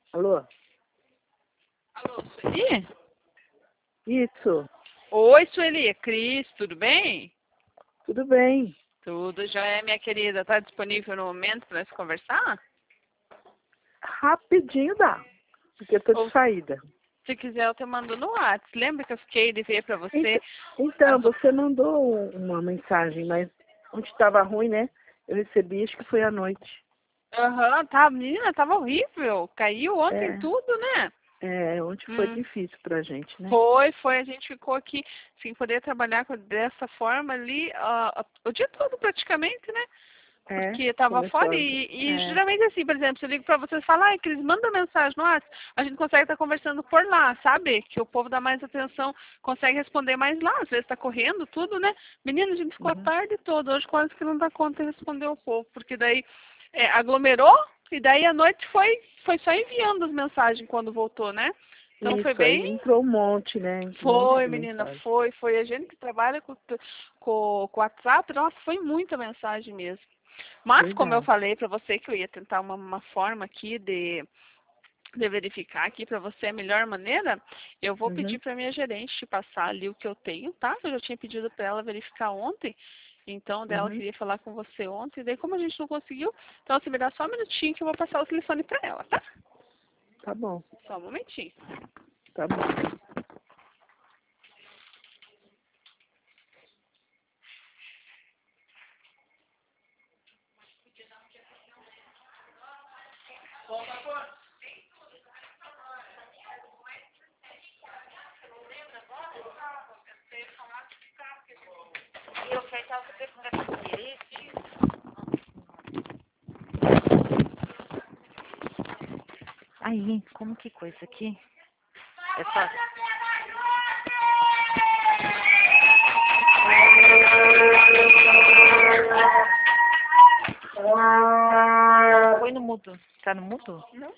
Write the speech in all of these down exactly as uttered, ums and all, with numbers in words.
Alô? Alô, Sueli? Isso, Oi, Sueli, é Cris, tudo bem? tudo bem. Tudo já é, minha querida. Tá disponível no momento para nós conversar? Rapidinho dá, porque eu tô Ou de saída. se quiser eu te mando no WhatsApp. Lembra que eu fiquei de ver para você? Então, então, você mandou um- uma mensagem, mas onde estava ruim, né? Eu recebi, acho que foi à noite. Aham, tá, menina, tava horrível. Caiu ontem É, tudo, né? é, ontem foi Hum. difícil pra gente, né? Foi, foi. A gente ficou aqui sem poder trabalhar com- dessa forma ali ah, o dia todo praticamente, né? É, Porque estava começou fora a... e, e É, geralmente assim, por exemplo, se eu ligo para vocês e falo, ai, Cris, manda mensagem no WhatsApp, a gente consegue estar conversando por lá, sabe? Que o povo dá mais atenção, consegue responder mais lá, às vezes está correndo, tudo, né? Menina, a gente ficou a uhum. tarde toda, hoje quase que não dá conta de responder o povo, porque daí é, aglomerou e daí à noite foi, foi só enviando as mensagens quando voltou, né? Então foi Isso, aí bem. entrou um monte, né? Um monte Foi, de menina, mensagem. foi, foi. A gente que trabalha com, com, com WhatsApp, nossa, foi muita mensagem mesmo. Mas, como eu Verdade. falei para você que eu ia tentar uma, uma forma aqui de, de verificar aqui para você a melhor maneira, eu vou pedir Uhum, para minha gerente te passar ali o que eu tenho, tá? Eu já tinha pedido para ela verificar ontem, então dela uhum. queria falar com você ontem, daí como a gente não conseguiu, então você me dá só um minutinho que eu vou passar o telefone para ela, tá? Tá bom, Só um momentinho. tá bom. E ofertar você com Aí, como que coisa aqui? É só... Põe no mudo. Tá no mudo? Não?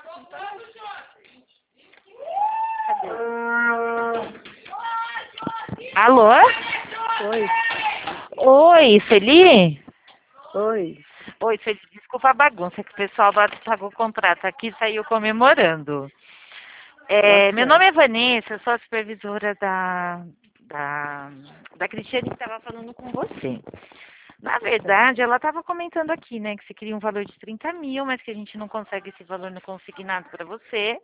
Alô? Oi, Oi, Celi? oi. Oi, Celi, desculpa a bagunça que o pessoal lá pagou o contrato aqui e saiu comemorando. Tá É, meu nome certo. é Vanessa, eu sou a supervisora da, da, da Cristiane que estava falando com você. Na Certo. verdade, ela estava comentando aqui, né, que você queria um valor de trinta mil, mas que a gente não consegue esse valor no consignado para você.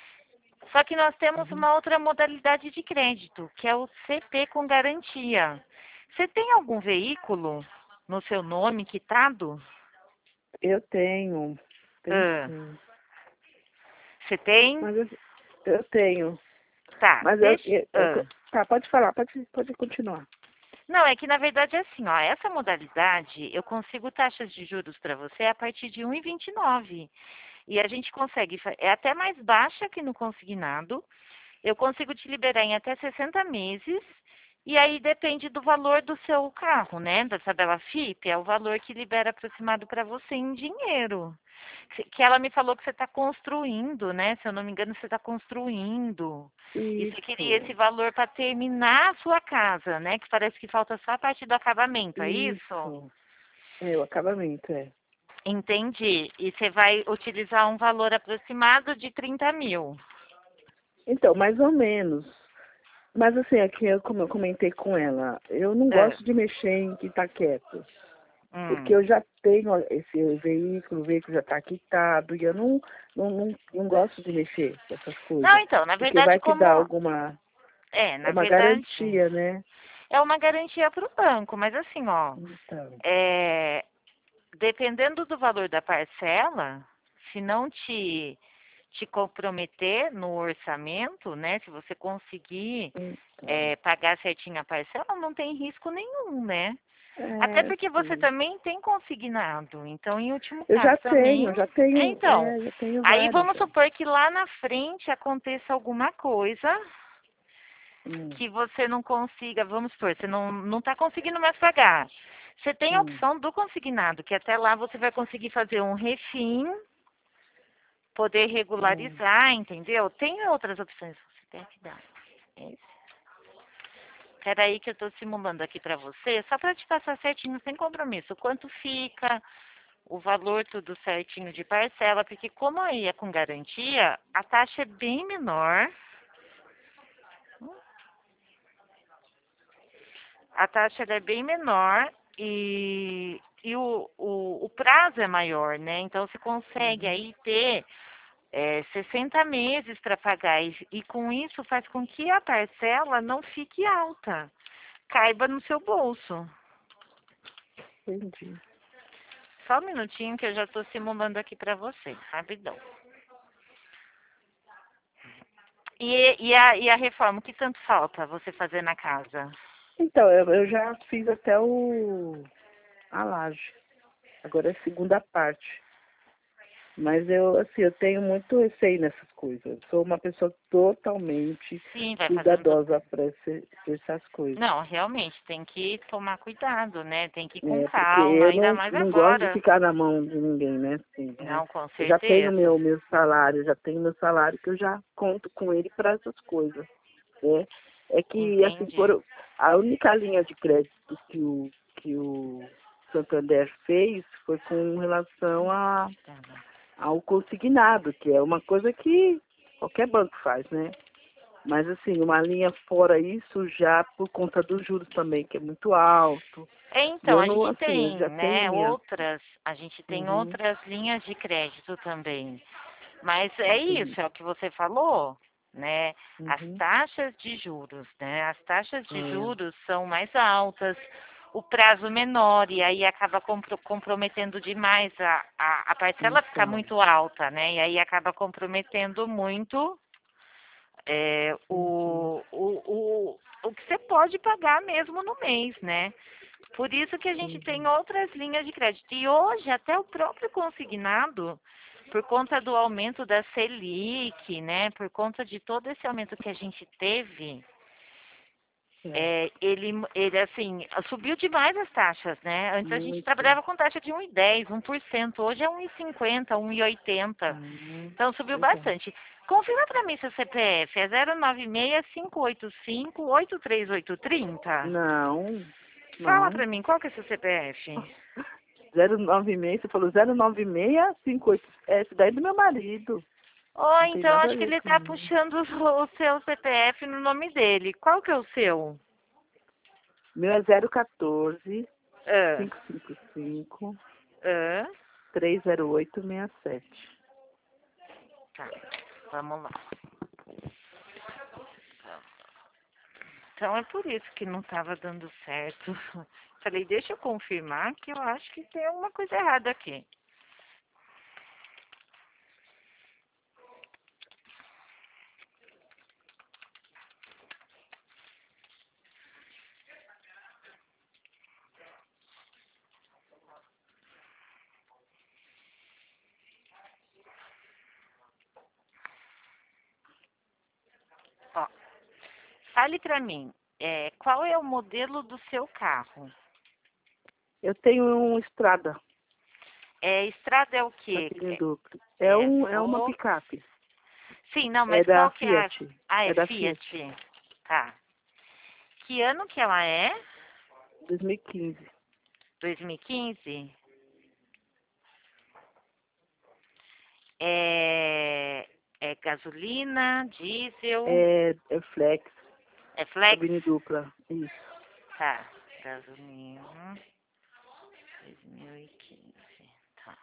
Só que nós temos Uhum. uma outra modalidade de crédito, que é o C P com garantia. Você tem algum veículo no seu nome quitado? Eu tenho, tenho Ah, sim. você tem? Mas eu, eu tenho. Tá, Mas eu, deixa. eu, eu- Ah. tá, pode falar, pode, pode continuar. Não, é que na verdade é assim, ó, essa modalidade eu consigo taxas de juros para você a partir de um vírgula vinte e nove. E a gente consegue, fa- é até mais baixa que no consignado. Eu consigo te liberar em até sessenta meses. E aí depende do valor do seu carro, né? Da tabela F I P, é o valor que libera aproximado para você em dinheiro. Que que ela me falou que você está construindo, né? Se eu não me engano, você está construindo. E você queria esse Isso, valor para terminar a sua casa, né? Que parece que falta só a parte do acabamento, é isso? isso. É, o acabamento, é. Entendi. E você vai utilizar um valor aproximado de trinta mil. Então, mais ou menos. Mas assim, aqui, eu- como eu comentei com ela, eu não É. gosto de mexer em que tá quieto. Porque Hum. eu já tenho esse veículo, o veículo já está quitado, e eu não, não, não, não gosto de mexer com essas Não, coisas. então, na Porque verdade, vai que dá como. alguma, É, é na uma verdade, garantia, né? é uma garantia para o banco, mas assim, ó, Então, é, dependendo do valor da parcela, se não te, te comprometer no orçamento, né? Se você conseguir então. é, pagar certinho a parcela, não tem risco nenhum, né? Até É, porque você sim. também tem consignado. Então, em último Eu já caso tenho, também. eu já É, tenho, então, é, já tenho aí vários vamos já. supor que lá na frente aconteça alguma coisa Hum, que você não consiga, vamos supor, você não não está conseguindo mais pagar. Você tem a hum, opção do consignado, que até lá você vai conseguir fazer um refim, poder hum. regularizar, entendeu? Tem outras opções. Você tem que dar. Espera aí que eu estou simulando aqui para você, só para te passar certinho, sem compromisso. Quanto fica, o valor tudo certinho de parcela, porque como aí é com garantia, a taxa é bem menor. A taxa ela é bem menor e, e o, o, o prazo é maior, né? Então você consegue Uhum. aí ter é, sessenta meses para pagar e, e com isso faz com que a parcela não fique alta, caiba no seu bolso. Entendi. Só um minutinho que eu já estou simulando aqui para você, rapidão. E, e, a, e a reforma, o que tanto falta você fazer na casa? Então, eu, eu já fiz até o a laje. Agora é a segunda parte. Mas eu, assim, eu tenho muito receio nessas coisas. Eu sou uma pessoa totalmente Sim, vai fazendo. cuidadosa para essas coisas. Não, realmente, tem que tomar cuidado, né? Tem que ir com É, porque calma, eu ainda não, mais não gosto de agora. ficar na mão de ninguém, né? Assim, é, Não, com eu já tenho certeza. meu, meu salário, já tenho meu salário que eu já conto com ele para essas coisas. Né? É que, assim, Entendi. por, a única linha de crédito que o, que o Santander fez foi com relação a, ao consignado, que é uma coisa que qualquer banco faz, né? Mas, assim, uma linha fora isso já por conta dos juros também, que é muito alto. É, E então, eu a não, gente assim, eu tem, já tenho né, minha. outras, a gente tem Uhum, outras linhas de crédito também. Mas é entendi. isso, é o que você falou, né? As Uhum, taxas de juros, né? As taxas de é, juros são mais altas, o prazo menor, e aí acaba compro- comprometendo demais a, a, a parcela fica então. muito alta, né? E aí acaba comprometendo muito é, Entendi. o, o, o, o que você pode pagar mesmo no mês, né? Por isso que a gente Entendi. tem outras linhas de crédito. E hoje, até o próprio consignado, por conta do aumento da Selic, né? Por conta de todo esse aumento que a gente teve, É, é, ele, ele, assim, subiu demais as taxas, né? Antes a gente muito. trabalhava com taxa de um vírgula dez, um por cento. Hoje é um vírgula cinquenta, um vírgula oitenta. Ah, Então subiu legal. bastante. Confirma para mim seu C P F. É zero nove seis, cinco oito cinco, oito três oito três zero. Não, Fala não. para mim, qual que é seu C P F? zero nove seis, você falou zero nove seis cinco oito. É, esse daí é do meu marido. Oh, Não tem então nada a acho que ver ele tá comigo. puxando o o seu C P F no nome dele. Qual que é o seu? Meu é zero um quatro, Ah, cinco cinco cinco, ah, três zero oito seis sete. tá, vamos lá. Então é por isso que não estava dando certo. Falei, deixa eu confirmar que eu acho que tem alguma coisa errada aqui. Ó, fale pra mim, é, qual é o modelo do seu carro? Eu tenho um Estrada, É, estrada é o quê? cabine É, dupla. É, é um, é uma Volks? picape. Sim, não, É mas da qual que é a... Fiat. Ah, é É da Fiat. Fiat. Tá. Que ano que ela é? dois mil e quinze. dois mil e quinze? É, é gasolina, diesel, É, é flex, é flex? cabine dupla. Isso. Tá, gasolina, dois mil e quinze, tá.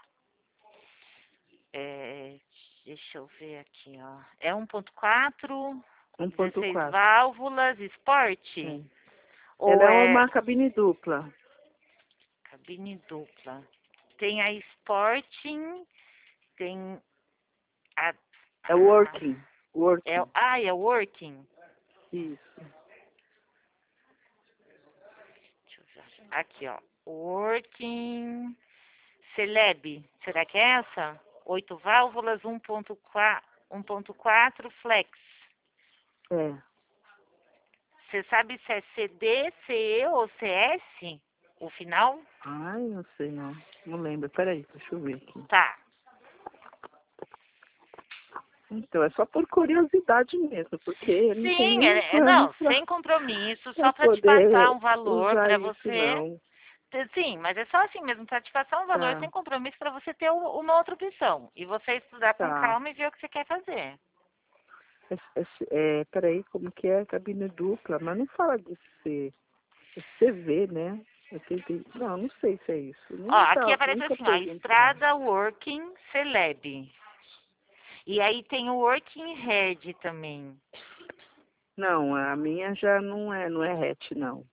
É, deixa eu ver aqui, ó. É um ponto quatro, com um ponto dezesseis quatro. válvulas, Sport? É. Ela Ou é é uma cabine dupla. cabine dupla? Tem a Sporting, tem a... É a working. é, Working. ah, é Working? Isso. Deixa eu ver. Aqui, ó. Working Celeb. Será que é essa? Oito válvulas, um ponto quatro flex. É. Você sabe se é C D, C E ou C S? O final? Ai, não sei não. Não lembro. Peraí, deixa eu ver aqui. Tá. Então, é só por curiosidade mesmo, porque eu não tenho Sim, nem é, é- plano não, pra, sem compromisso, pra só para te passar poder um valor usar para isso, você não. Sim, mas é só assim mesmo, para te passar um valor Tá. sem compromisso para você ter u- uma outra opção. E você estudar com Tá. calma e ver o que você quer fazer. É, é, é, peraí, como que é? Cabine dupla, mas não fala de C. É C V, né? Eu tentei... Não, não sei se é isso. Ó, Nunca, aqui aparece nunca assim, ó, perguntaram. Estrada Working Celeb. E aí tem o Working Head também. Não, a minha já não é, não é hatch, não.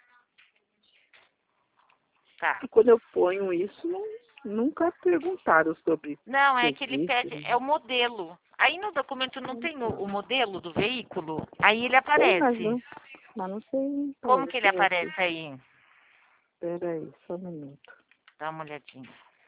Tá. Quando eu ponho isso, não, nunca perguntaram sobre Não, é que ele serviço. pede, é o modelo. Aí no documento não tem o, o modelo do veículo, aí ele Tem, mas aparece. não, mas não sei. Como que ele Tem aqui. aparece aí? Peraí, só um minuto. Dá uma olhadinha.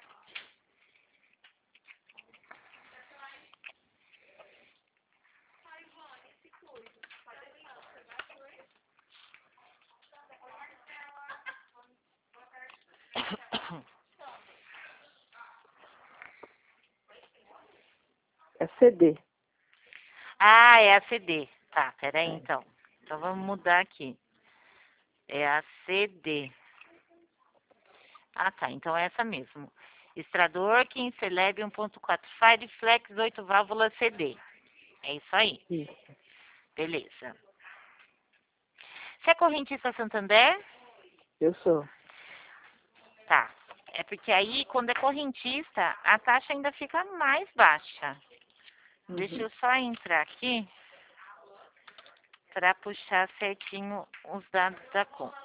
É C D. Ah, é a C D. Tá, peraí então. Então vamos mudar aqui. É a C D. Ah, tá. Então é essa mesmo. Estrador, King Celeb um ponto quatro Fire Flex oito válvulas C D. É isso aí. Isso. Beleza. Você é correntista Santander? Eu sou. Tá. É porque aí, quando é correntista, a taxa ainda fica mais baixa. Uhum. Deixa eu só entrar aqui para puxar certinho os dados da conta.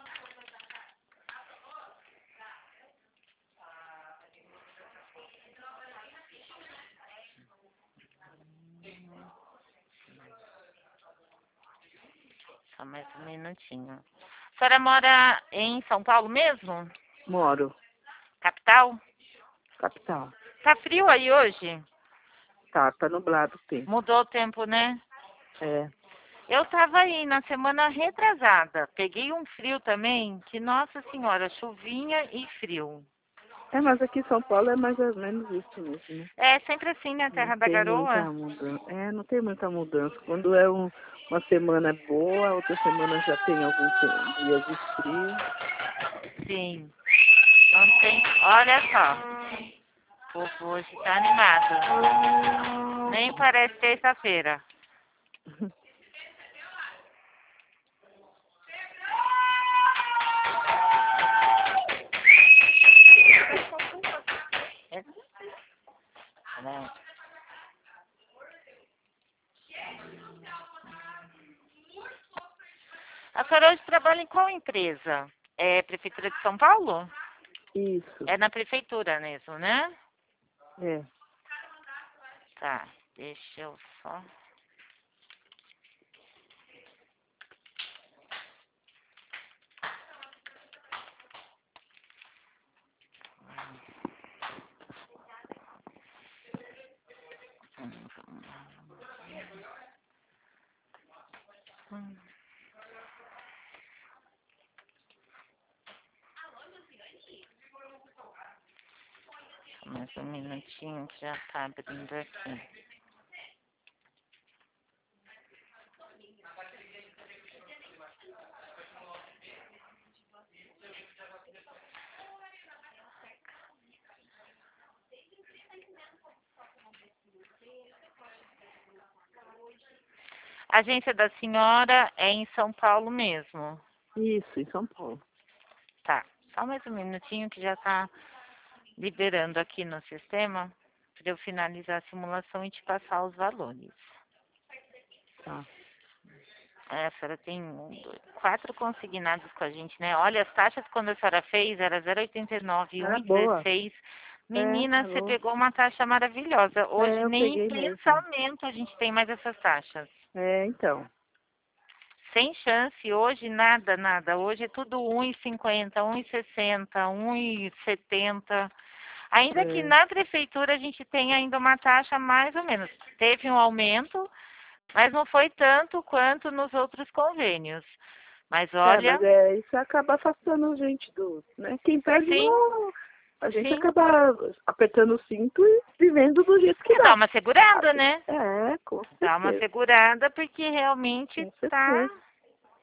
Só mais um minutinho. A senhora mora em São Paulo mesmo? Moro. Capital? Capital. Tá frio aí hoje? Tá, tá nublado o tempo. Mudou o tempo, né? É. Eu tava aí na semana retrasada. Peguei um frio também, que nossa senhora, chuvinha e frio. É, mas aqui em São Paulo é mais ou menos isso mesmo, né? É sempre assim, né? Terra Não da tem muita Garoa. mudança. É, não tem muita mudança. Quando é um, uma semana boa, outra semana já tem alguns te- dias de frio. Sim. Não tem. Olha só. O povo hoje tá animado. Nem parece terça-feira. É. Né? A senhora hoje trabalha em qual empresa? É Prefeitura de São Paulo? Isso. É na prefeitura mesmo, né? É. Tá, deixa eu só. Hum. Mais um minutinho que já tá abrindo aqui. A agência da senhora é em São Paulo mesmo. Isso, em São Paulo. Tá, só mais um minutinho que já tá liberando aqui no sistema para eu finalizar a simulação e te passar os valores. Tá. É, a senhora tem um, dois, quatro consignados com a gente, né? Olha, as taxas quando a senhora fez era zero vírgula oitenta e nove, Era boa. um vírgula dezesseis. Menina, É, você alô. pegou uma taxa maravilhosa. Hoje É, eu nem em peguei mesmo. pensamento a gente tem mais essas taxas. É, então. Sem chance, hoje nada, nada. Hoje é tudo um vírgula cinquenta, um vírgula sessenta, um vírgula setenta. Ainda que É. na prefeitura a gente tem ainda uma taxa mais ou menos. Teve um aumento, mas não foi tanto quanto nos outros convênios. Mas É, olha, mas é, isso acaba afastando a gente do, né? Quem perde sim, não, a gente sim. acaba apertando o cinto e vivendo do jeito que É, dá dá. uma segurada, né? É, com Dá uma certeza. segurada porque realmente Com tá. certeza.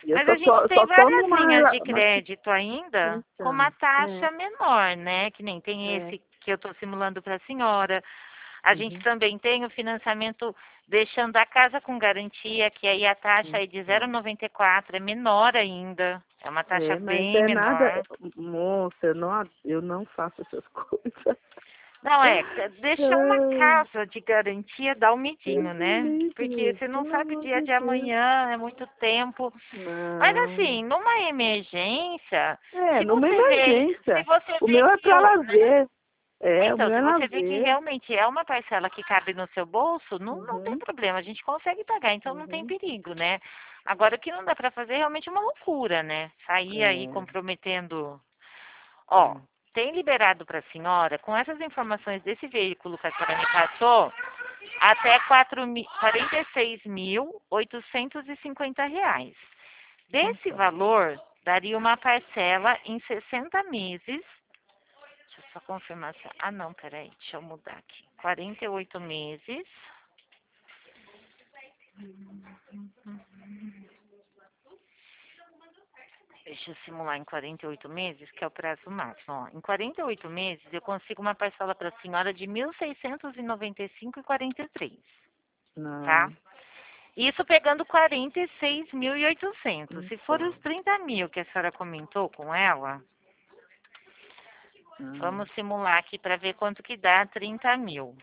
Eu Mas só, a gente só, tem só várias tomo uma, linhas de uma crédito ainda com uma então, taxa é, menor, né? Que nem tem é, esse que eu estou simulando para a senhora. A gente uhum, também tem o financiamento deixando a casa com garantia, que aí a taxa é de zero vírgula então. noventa e quatro, é menor ainda. É uma taxa É, mas bem é nada, menor. moça, eu não, eu não faço essas coisas. Não, é, deixar uma Ai, casa de garantia dá um Deus medinho, me né? Porque livre, você não pelo sabe o amor dia de de Deus. amanhã, é muito tempo. Mas Não. assim, numa emergência, É, se numa você vê, se emergência. você O vê meu é que pra eu, lazer. É, o então, meu se é você vê que lazer. realmente é uma parcela que cabe no seu bolso, não, não tem Uhum, problema, a gente consegue pagar, então não tem uhum. perigo, né? Agora, o que não dá pra fazer é realmente uma loucura, né? Sair aí É, comprometendo. Ó, é. tem liberado para a senhora, com essas informações desse veículo que a senhora me passou, até quatro mi- quarenta e seis mil oitocentos e cinquenta reais. Desse Então. valor, daria uma parcela em sessenta meses. Deixa eu só confirmar. se- Ah, não, peraí, deixa eu mudar aqui. quarenta e oito meses. Deixa eu simular em quarenta e oito meses, que é o prazo máximo. Ó, em quarenta e oito meses, eu consigo uma parcela para a senhora de mil seiscentos e noventa e cinco e quarenta e três, tá? Não. Isso pegando quarenta e seis mil e oitocentos. Se for os Então. trinta mil que a senhora comentou com ela, Não. vamos simular aqui para ver quanto que dá trinta mil.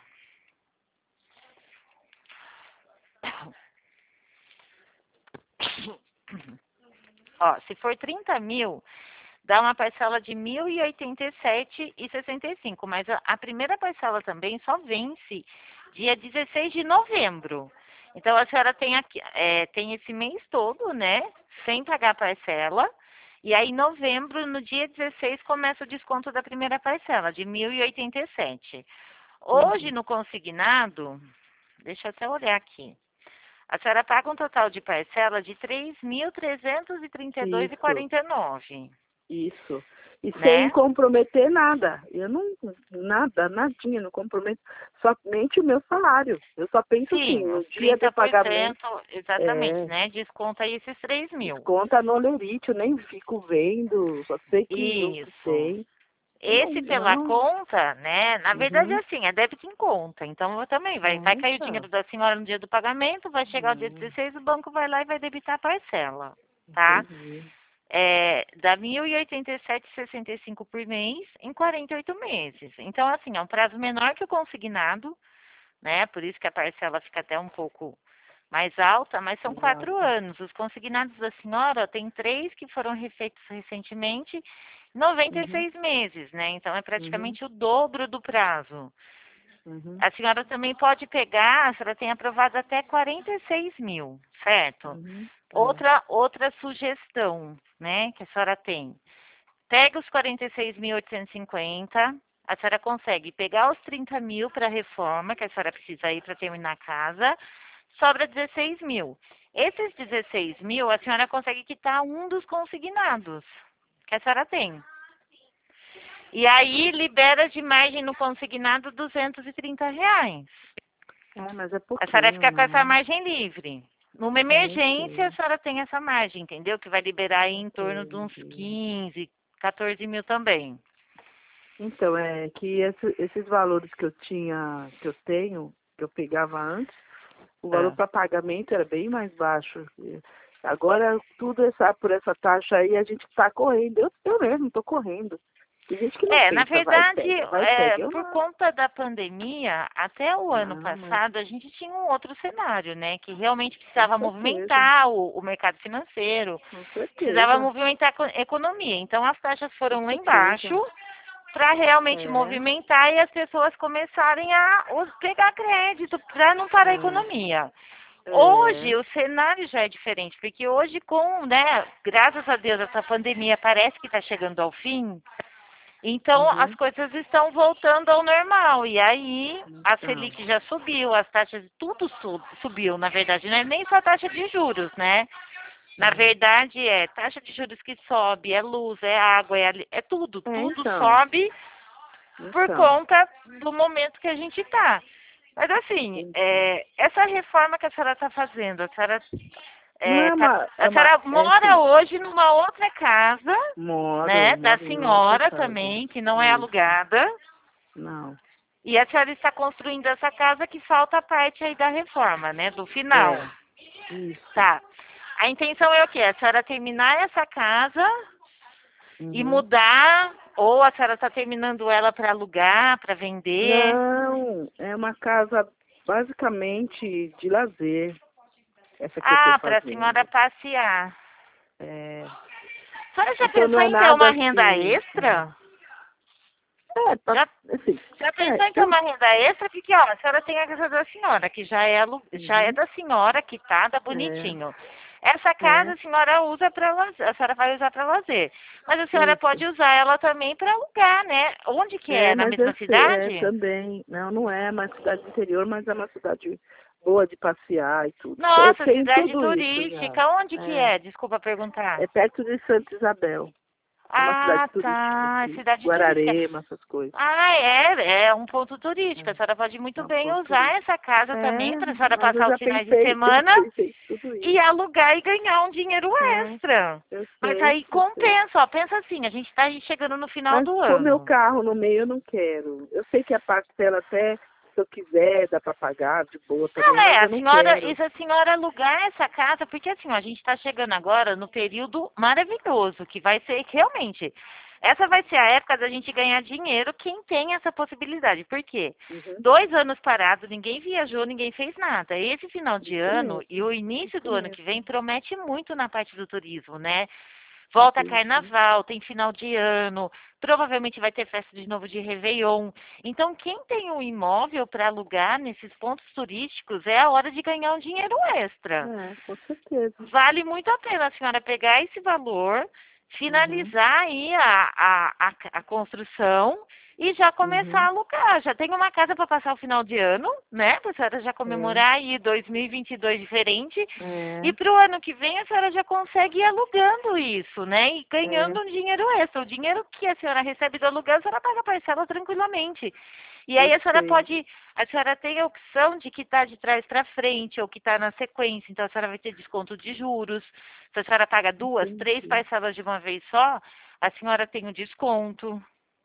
Ó, se for trinta mil, dá uma parcela de mil e oitenta e sete e sessenta e cinco, mas a, a primeira parcela também só vence dia dezesseis de novembro. Então a senhora tem aqui, é, tem esse mês todo, né, sem pagar a parcela. E aí, em novembro, no dia dezesseis, começa o desconto da primeira parcela, de mil e oitenta e sete. Hoje, Uhum. no consignado, deixa eu até olhar aqui. A senhora paga um total de parcela de três mil trezentos e trinta e dois e Isso. quarenta e nove, Isso. E sem né? comprometer nada. Eu não, nada, nadinha, não comprometo somente o meu salário. Eu só penso assim, Sim, no os dia do trinta por pagamento, cento, exatamente, é, né? Desconta aí esses três mil. desconta no Olerite, eu nem fico vendo, só sei que o que Isso. tem. Eu não, Esse eu pela não. conta, né? Na verdade, é Uhum. assim, é débito em conta. Então, eu também vai, vai Ah, cair o tá. dinheiro da senhora no dia do pagamento, vai chegar o dia Hum, dezesseis, o banco vai lá e vai debitar a parcela, tá? entendi. É, dá mil e oitenta e sete e sessenta e cinco por mês em quarenta e oito meses. Então, assim, é um prazo menor que o consignado, né? Por isso que a parcela fica até um pouco mais alta, mas são quatro Exato. anos. Os consignados da senhora, ó, tem três que foram refeitos recentemente, noventa e Uhum, seis meses, né? Então é uhum, praticamente o dobro do prazo. uhum, A senhora também pode pegar, a senhora tem aprovado até quarenta e seis mil, certo? uhum. É. Outra, outra sugestão, né, que a senhora tem. Pega os quarenta e seis mil oitocentos e cinquenta, a senhora consegue pegar os trinta mil para a reforma, que a senhora precisa ir para terminar a casa, sobra dezesseis mil. Esses dezesseis mil, a senhora consegue quitar um dos consignados que a senhora tem. E aí libera de margem no consignado duzentos e trinta reais. É, mas é A senhora pouquinho, fica com essa né? margem livre. Numa Eu emergência, a sei. senhora tem essa margem, entendeu? Que vai liberar aí em torno de uns Entendi. quinze, quatorze mil também. Então, é que esse- esses valores que eu tinha, que eu tenho, que eu pegava antes, o valor Ah. para pagamento era bem mais baixo. E agora, tudo essa, por essa taxa aí, a gente está correndo. Eu, eu mesmo estou correndo. Tem gente que não É, na pensa, vai, verdade, pega, vai, é, pega. Eu por não. conta da pandemia, até o ano Não, mas passado, a gente tinha um outro cenário, né? Que realmente com precisava certeza, movimentar o, o mercado financeiro, com precisava certeza, movimentar a eco- economia. Então, as taxas com foram lá embaixo certeza. para realmente É, movimentar e as pessoas começarem a us- pegar crédito para não parar a é, economia. é. Hoje o cenário já é diferente, porque hoje com, né, graças a Deus essa pandemia parece que está chegando ao fim, então as Uhum. coisas estão voltando ao normal. E aí a Então, Selic já subiu, as taxas, tudo su- subiu, na verdade, não é nem só a taxa de juros, né? Na é. verdade é taxa de juros que sobe, é luz, é água, é, ali- é tudo, É, tudo então, sobe por então, conta do momento que a gente está. Mas assim, entendi. é, essa reforma que a senhora está fazendo, a senhora é, é tá- uma, é a senhora uma, é mora assim, hoje numa outra casa, moro, né? Da moro em senhora outra casa. também, que não é Isso. alugada. Não. E a senhora está construindo essa casa que falta a parte aí da reforma, né? Do final. É. Isso. Tá. A intenção é o quê? A senhora terminar essa casa e Uhum. mudar, ou a senhora está terminando ela para alugar, para vender? Não, é uma casa basicamente de lazer. Essa que eu Ah, estou para a fazendo. senhora passear. É. A senhora já Então não pensou é em ter nada uma renda assim. extra? É, tá, Já, assim. já É, pensou em ter eu, uma renda extra? Porque, ó, a senhora tem a casa da senhora, que já é, alu- já é uhum, da senhora, quitada, é, bonitinho. Essa casa é, a senhora usa para lazer, a senhora vai usar para lazer. Mas a senhora isso. pode usar ela também para alugar, né? Onde que É, é? Na mas eu mesma sei, é cidade? também. Não, não é uma cidade interior, mas é uma cidade boa de passear e tudo. Eu Nossa, tenho cidade tudo isso já. turística. Onde que É, é? Desculpa perguntar. é perto de Santa Isabel. É uma cidade Ah, turística tá. aqui. Cidade turística. Guararema, essas coisas. Ah, é, é um ponto turístico. A É, senhora pode muito é um bem ponto usar turístico. essa casa também É, para a senhora mas eu passar os já finais de pensei, semana pensei, pensei tudo e isso. alugar e ganhar um dinheiro É, extra. eu Mas sei, aí eu sei. compensa, ó. Pensa assim, a gente está chegando no final Mas do pôr meu ano. carro no meio eu não quero. Eu sei que a parcela até, se eu quiser, dá para pagar de boa Não, também, é, mas eu a não senhora, quero. e se a senhora alugar essa casa, porque assim, ó, a gente está chegando agora no período maravilhoso, que vai ser realmente, essa vai ser a época da gente ganhar dinheiro, quem tem essa possibilidade. Por quê? Uhum. Dois anos parados, ninguém viajou, ninguém fez nada. Esse final de Isso ano mesmo, e o início isso do ano que mesmo. vem promete muito na parte do turismo, né? Volta Entendi. carnaval, tem final de ano, provavelmente vai ter festa de novo de Réveillon. Então, quem tem um imóvel para alugar nesses pontos turísticos é a hora de ganhar um dinheiro extra. É, com certeza. Vale muito a pena a senhora pegar esse valor, Uhum. finalizar aí a, a, a, a construção e já começar a Uhum. alugar. Já tem uma casa para passar o final de ano, né? Para a senhora já É. comemorar aí dois mil e vinte e dois diferente. E É. para o ano que vem a senhora já consegue ir alugando isso, né? E É. ganhando um dinheiro extra. O dinheiro que a senhora recebe do aluguel, a senhora paga a parcela tranquilamente. E Eu aí a senhora sei. pode, a senhora tem a opção de quitar de trás para frente ou quitar na sequência. Então a senhora vai ter desconto de juros. Se a senhora paga duas, três Entendi. parcelas de uma vez só, a senhora tem o desconto.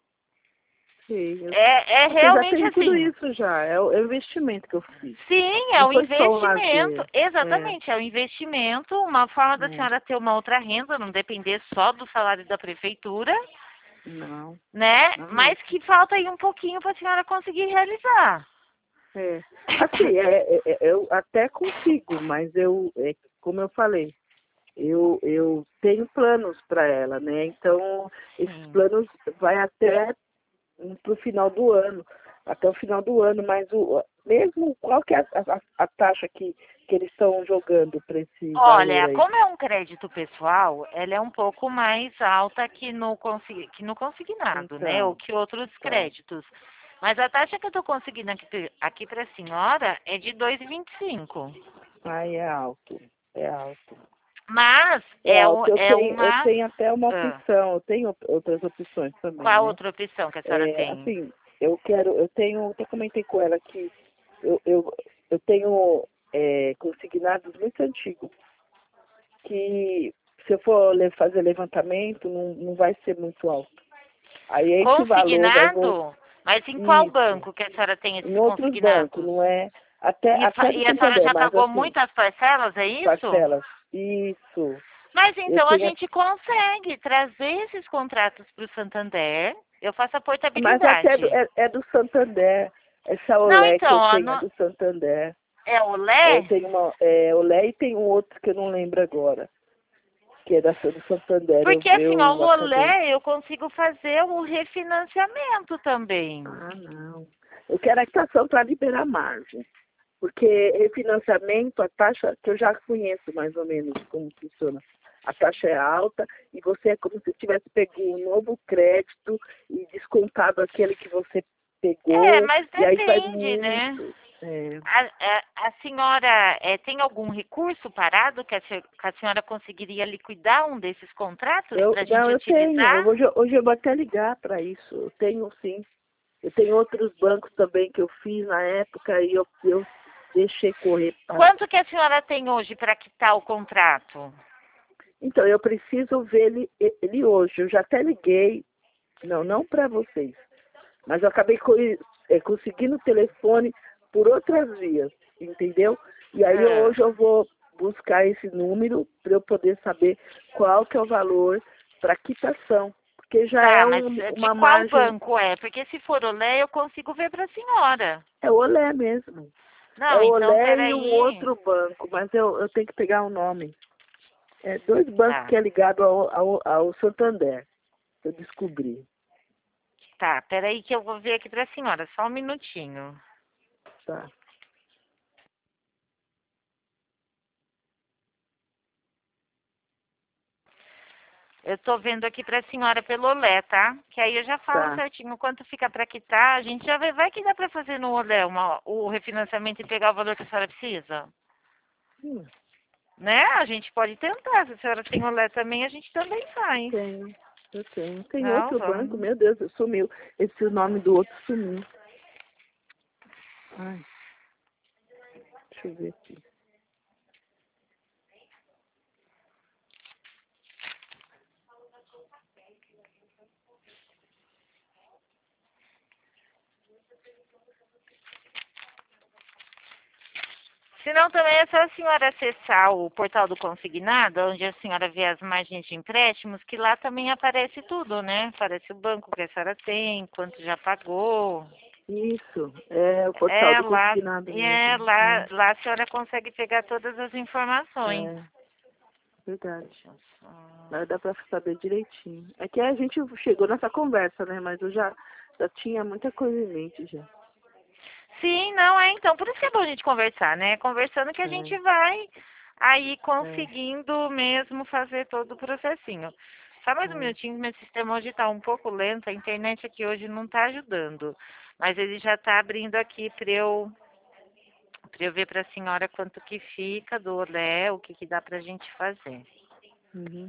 Sei. Eu, É, é porque eu já realmente tenho tudo assim. isso já. É o, é o investimento que eu fiz. Sim, é Não o foi só um investimento. lazer. É. Exatamente, é o investimento, uma forma da É. senhora ter uma outra renda, não depender só do salário da prefeitura, Não. né? Não Mas mesmo. que falta aí um pouquinho para a senhora conseguir realizar. É. Assim, é, é- é- eu até consigo, mas eu, é, como eu falei, eu, eu tenho planos para ela, né? Então, esses Sim. planos vai até para o final do ano, até o final do ano, mas o, mesmo qual que é a, a, a taxa que, que eles estão jogando para esse valor Olha, aí? como é um crédito pessoal, ela é um pouco mais alta que no, consi- que no consignado, né? Ou Então, que outros tá. créditos. Mas a taxa que eu estou conseguindo aqui, aqui para a senhora é de dois vírgula vinte e cinco. Aí é alto, é alto. Mas É é, um- alto, eu é tenho, eu uma. tenho até uma Ah, opção, eu tenho op- outras opções também, qual né? outra opção que a senhora É, tem? assim, eu quero, eu tenho, até comentei com ela que eu, eu, eu tenho é, consignados muito antigos, que se eu for le- fazer levantamento, não, não vai ser muito alto. Aí esse valor vai voltar. Consignado? Mas em qual Isso, banco que a senhora tem em esses outros bancos, consignados? não é até, E, fa- até do e a senhora Santander, já mas pagou assim, muitas parcelas, é isso? parcelas. Isso. Mas Eu então a tenho, gente consegue trazer esses contratos para o Santander. Eu faço a mas até do, portabilidade. é, é do Santander. Essa Não, Olé que então, eu ó, tenho é no- do Santander. é o É, eu Lé? tenho uma é, Olé e tem um outro que eu não lembro agora, que é da do Santander. Eu, Porque assim, ó, o eu acabei. Olé eu consigo fazer o refinanciamento também. Ah, não. Eu quero a quitação para liberar margem. Porque refinanciamento, a taxa, que eu já conheço mais ou menos como funciona, a taxa é alta e você é como se tivesse pego um novo crédito e descontado aquele que você É, pegou, mas e aí vai depende, né? muito. É. A, a, a senhora eh, tem algum recurso parado que a, se- que a senhora conseguiria liquidar um desses contratos Eu, para a gente não, eu tenho. utilizar? Eu, hoje, hoje eu vou até ligar para isso. Eu tenho sim. Eu tenho outros bancos também que eu fiz na época e eu, eu deixei correr. Para... Quanto que a senhora tem hoje para quitar o contrato? Então, eu preciso ver ele, ele hoje. Eu já até liguei, não, não para vocês, mas eu acabei co é, conseguindo o telefone por outras vias, entendeu? E aí É. hoje eu vou buscar esse número para eu poder saber qual que é o valor para quitação. Porque já Tá, é mas um, de uma qual margem... banco é? Porque se for Olé, eu consigo ver para a senhora. É o Olé mesmo. Não, é o então Olé e um peraí. outro banco, mas eu, eu tenho que pegar o nome. É dois bancos Tá. que é ligado ao, ao, ao Santander. Eu descobri. Tá, peraí que eu vou ver aqui para a senhora, só um minutinho. Tá. Eu tô vendo aqui para a senhora pelo Olé, tá? Que aí eu já falo Tá. certinho quanto fica para quitar. A gente já vai, vai que dá para fazer no Olé uma, o refinanciamento e pegar o valor que a senhora precisa. Hum, Né? A gente pode tentar. Se a senhora tem Olé também, a gente também faz. tenho. Eu tenho. Tem Não, outro vamos. banco, meu Deus, sumiu. Esse nome do outro sumiu. Ai, deixa eu ver aqui. Se não, também é só a senhora acessar o portal do Consignado, onde a senhora vê as margens de empréstimos, que lá também aparece tudo, né? Aparece o banco que a senhora tem, quanto já pagou. Isso, é o portal É do lá, consignado e é mesmo. lá, lá a senhora consegue pegar todas as informações. É, é verdade. Mas dá pra saber direitinho. É que a gente chegou nessa conversa, né? Mas eu já, já tinha muita coisa em mente já. Sim, não é então. Por isso que é bom a gente conversar, né? Conversando que a É, gente vai aí conseguindo mesmo fazer todo o processinho. Só mais um é. minutinho, meu sistema hoje está um pouco lento, a internet aqui hoje não está ajudando. Mas ele já está abrindo aqui para eu, para eu ver para a senhora quanto que fica do Olé, o que, que dá para a gente fazer. Uhum.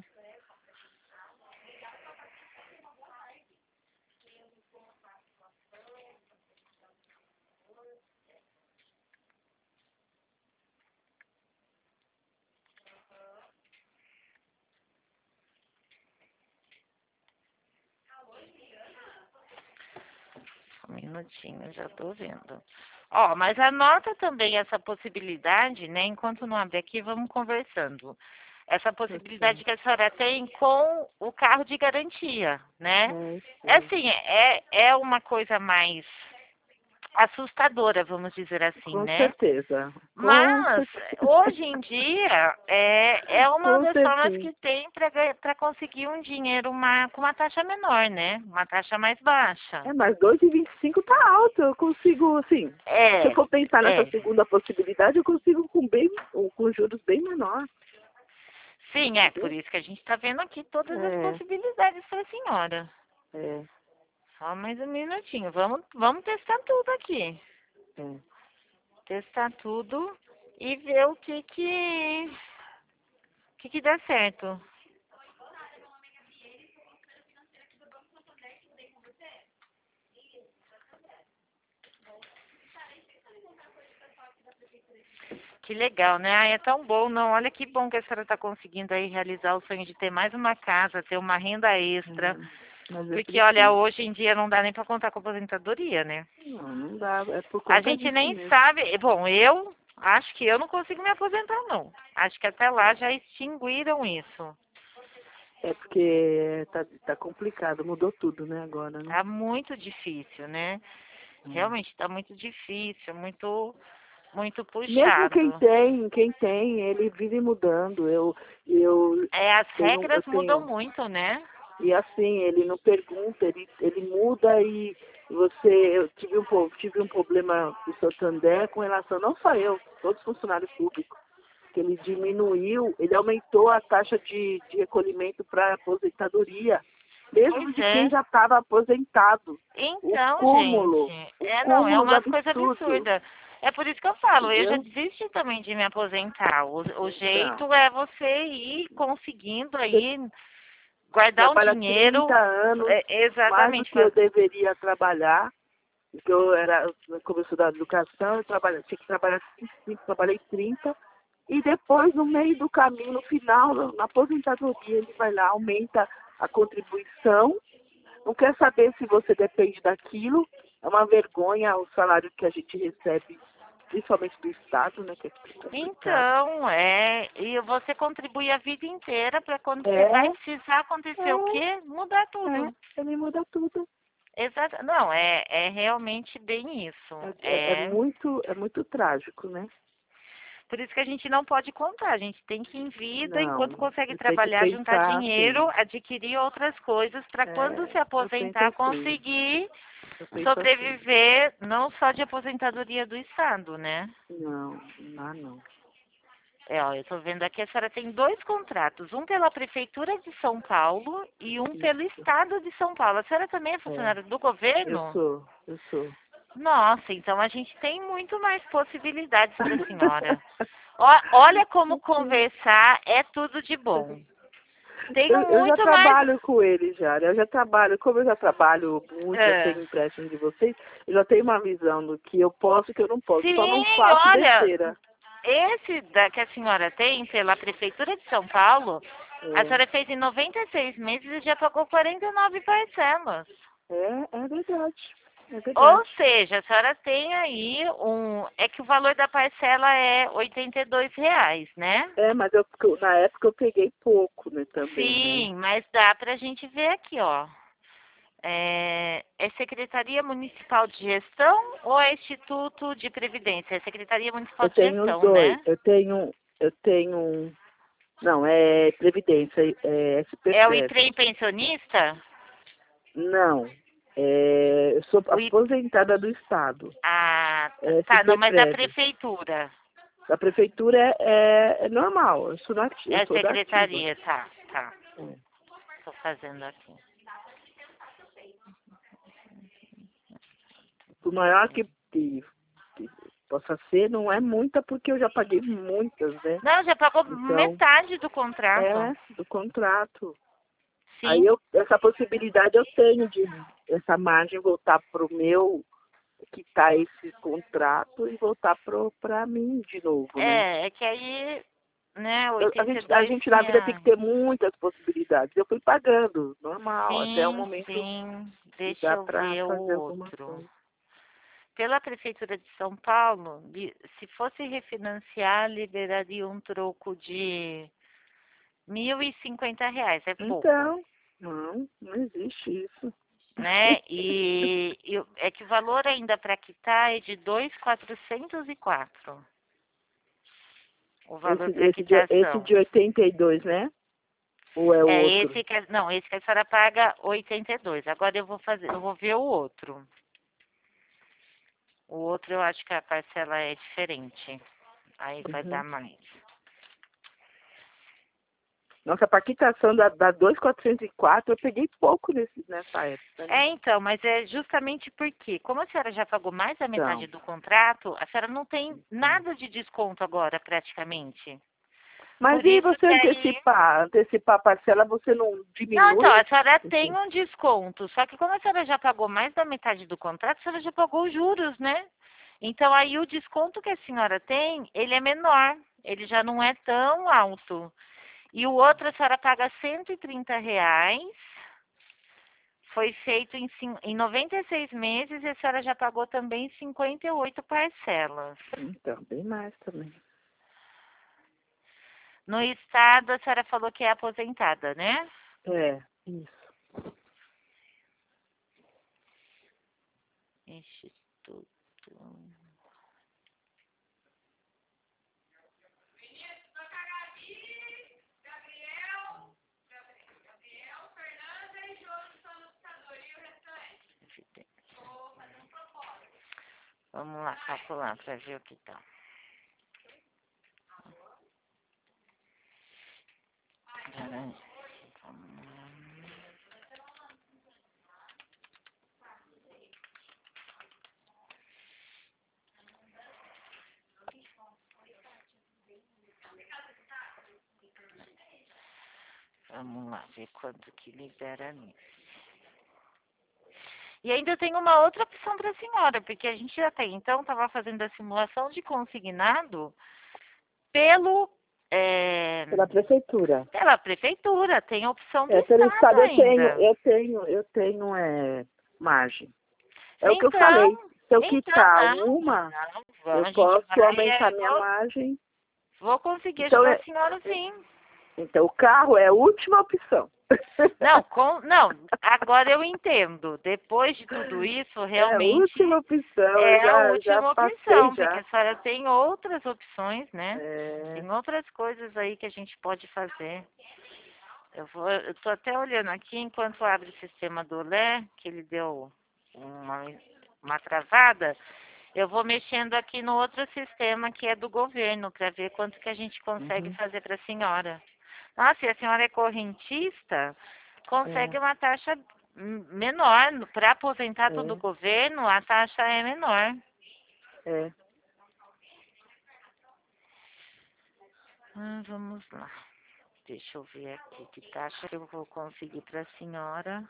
Um minutinho, já estou vendo. Ó, mas anota também essa possibilidade, né? Enquanto não abre aqui, vamos conversando. Essa possibilidade que a senhora tem com o carro de garantia, né? É, É é. assim, é, é uma coisa mais assustadora, vamos dizer assim, Com né? certeza. Com Mas certeza. hoje em dia é, é uma Com das formas certeza. que tem para conseguir um dinheiro uma, com uma taxa menor, né? Uma taxa mais baixa. É, mas dois e vinte e cinco tá alto. Eu consigo, assim, se eu É, for pensar nessa é. segunda possibilidade, eu consigo com bem, com juros bem menor. Sim, é por isso que a gente está vendo aqui todas as É, possibilidades para a senhora. é, Só mais um minutinho. Vamos, vamos testar tudo aqui. é. Testar tudo e ver o que que, o que, que dá certo. Que legal, né? Ai, é tão bom, não? Olha que bom que a senhora está conseguindo aí realizar o sonho de ter mais uma casa, ter uma renda extra. É. Mas eu Porque, olha, preciso. hoje em dia não dá nem para contar com a aposentadoria, né? Não, não dá. É por A conta gente disso nem mesmo. sabe. Bom, eu acho que eu não consigo me aposentar, não. Acho que até lá já extinguiram isso. É porque tá, tá complicado. Mudou tudo, né, agora, né? Tá muito difícil, né? Hum. Realmente tá muito difícil, muito, muito Mesmo quem puxado. tem, quem tem, ele vive mudando. Eu, eu É, as tenho, eu regras mudam tenho, muito, né? e assim, ele não pergunta, ele, ele muda e você, eu tive um, po- tive um problema com o Santander com relação, não só eu, todos os funcionários públicos, que ele diminuiu, ele aumentou a taxa de, de recolhimento para aposentadoria, mesmo Pois de quem é. já estava aposentado. O Então, cúmulo, gente, o é não, é cúmulo do uma coisa absurdo, absurda. É por isso que eu falo, eu já entendeu? desisti também de me aposentar. O, o Então, jeito é você ir conseguindo você aí guardar um trabalha dinheiro. trinta anos, É, mais do exatamente, que eu faz- deveria trabalhar, Porque eu era, no começo da educação, eu trabalhei, tinha que trabalhar trinta e cinco, trabalhei trinta, e depois, no meio do caminho, no final, na aposentadoria, ele vai lá, aumenta a contribuição, não quer saber se você depende daquilo, é uma vergonha o salário que a gente recebe, principalmente do Estado, né, que é complicado. Então, é, e você contribui a vida inteira para quando É. você vai precisar acontecer É. o quê? Mudar tudo. É, ele muda tudo. Exato. Não, é, é realmente bem isso. É, é, é É, muito, é muito trágico, né? por isso que a gente não pode contar. A gente tem que, em vida, Não, enquanto consegue você tem que trabalhar, juntar pensar dinheiro, assim. adquirir outras coisas, para É, quando se eu penso aposentar, assim. conseguir Eu penso sobreviver não só de aposentadoria do Estado, né? assim. Não, não, não. É, ó, eu tô vendo aqui, a senhora tem dois contratos, um pela Prefeitura de São Paulo e um pelo Isso. Estado de São Paulo. A senhora também é funcionária do Eu governo? sou, eu sou. Nossa, então a gente tem muito mais possibilidades para a senhora. Ó, olha como conversar é tudo de bom. Eu, Tenho eu já muito mais... trabalho com ele já, né? Eu já trabalho, como eu já trabalho muito, eu É. tenho empréstimo de vocês, eu já tenho uma visão do que eu posso e que eu não posso. Só não Sim, faço olha, besteira. esse da, que a senhora tem pela Prefeitura de São Paulo, a É, senhora fez em noventa e seis meses e já pagou quarenta e nove parcelas. é, é verdade. É Ou verdade. seja, a senhora tem aí um... É que o valor da parcela é oitenta e dois reais, né? É, mas eu, na época eu peguei pouco, né, também, né? Sim, mas dá pra gente ver aqui, ó. É, é Secretaria Municipal de Gestão ou é Instituto de Previdência? É Secretaria Municipal Eu de tenho os Gestão, dois. né? Eu tenho, eu tenho, um- não, é Previdência, é É o S P S E S. IPREM pensionista? Não, é, eu sou O I... aposentada do Estado, Ah, é tá, não, mas da S P Prev. prefeitura. Da prefeitura é, é, é normal, eu sou, da, ati- eu É sou da ativa. secretaria, tá, tá. É. Tô fazendo aqui. Por maior que, que, que possa ser, não é muita porque eu já paguei muitas, né? Não, já pagou Então, metade do contrato. é do contrato. Aí Sim. eu, essa possibilidade eu tenho de essa margem voltar pro meu, quitar esse contrato e voltar para mim de novo, né? É, é que aí, né, Eu- a, oitenta e gente, a dois gente na vida tem que reais. ter muitas possibilidades. Eu fui pagando, normal, até o Sim, momento sim. que Deixa dá eu para ver o fazer alguma outro. coisa. Pela Prefeitura de São Paulo, li- se fosse refinanciar, liberaria um troco de mil e cinquenta reais. É pouco, Então, não, não existe isso. né? E, e o- é que o valor ainda para quitar é de dois mil quatrocentos e quatro. O Esse, valor para esse, de, esse quitação. de oitenta e dois, né? Ou é o É outro? esse que a- não, esse que a senhora paga oitenta e dois. Agora eu vou fazer, eu vou ver o outro. O outro eu acho que a parcela é diferente. Aí vai Uhum. dar mais. Nossa, para quitação da, da dois mil quatrocentos e quatro, eu peguei pouco nesse, nessa época, né? É, então, mas é justamente porque, como a senhora já pagou mais da metade Então, do contrato, a senhora não tem então. nada de desconto agora, praticamente. Mas Por e isso você que aí... antecipar? Antecipar a parcela, você não Não, então, diminui? a senhora tem um desconto, só que como a senhora já pagou mais da metade do contrato, a senhora já pagou os juros, né? Então, aí o desconto que a senhora tem, ele é menor, ele já não é tão alto. E o outro, a senhora paga cento e trinta reais, foi feito em, cin- em noventa e seis meses e a senhora já pagou também cinquenta e oito parcelas. Então, bem mais também. No estado, a senhora falou que é aposentada, né? É, isso. Instituto. Vamos lá, calcular para ver o que tá. Vamos lá, ver quanto que libera nisso. E ainda tem uma outra opção para a senhora, porque a gente até então estava fazendo a simulação de consignado pelo, é, Pela prefeitura. pela prefeitura. Tem a opção do É, pelo Estado Estado eu tenho, ainda. eu tenho, eu tenho é, margem. É o que eu Então, falei. Se eu então quitar não, uma, não, eu vamos, a gente posso vai, aumentar eu minha vou, margem. vou conseguir Então, ajudar é, a senhora sim. então o carro é a última opção. Não, com, não, agora eu entendo. Depois de tudo isso, É a realmente última opção, eu é a já, já última passei opção, porque já. a senhora tem outras opções, né? É, Tem outras coisas aí que a gente pode fazer. Eu vou, eu tô até olhando aqui enquanto abre o sistema do Lé, que ele deu uma, uma travada. Eu vou mexendo aqui no outro sistema que é do governo para ver quanto que a gente consegue uhum, fazer para a senhora. Nossa, e a senhora é correntista, consegue é, uma taxa hum, menor. Para aposentado do é, governo, a taxa é menor. é. Hum, vamos lá. Deixa eu ver aqui que taxa eu vou conseguir para a senhora.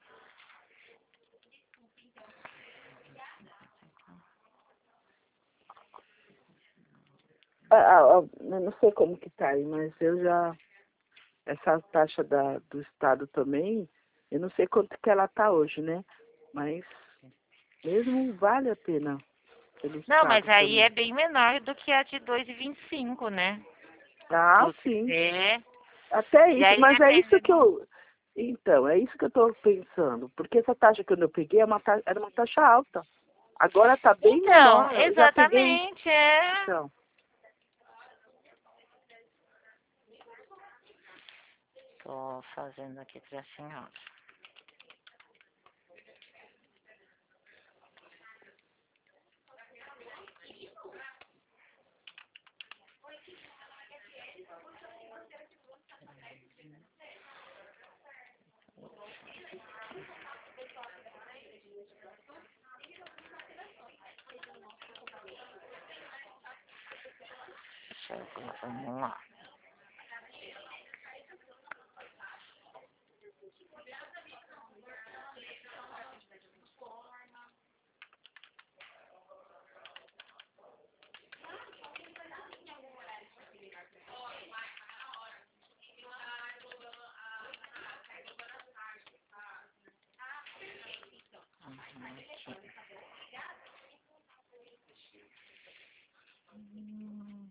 Ah, ah, ah, eu não sei como que tá aí, mas eu já, essa taxa da, do Estado também, eu não sei quanto que ela tá hoje, né? Mas mesmo vale a pena pelo Não, mas Estado aí é também. bem menor do que a de dois e vinte e cinco, né? Ah, Do sim. C P. Até E isso, aí mas é isso que dependendo. eu. Então, é isso que eu estou pensando. Porque essa taxa que eu peguei é uma taxa, era uma taxa alta. Agora está bem Então, menor. Eu já peguei. exatamente, é. Então, Tô fazendo aqui pra senhora. Deixa eu ver, vamos lá. Uhum, aqui. Hum,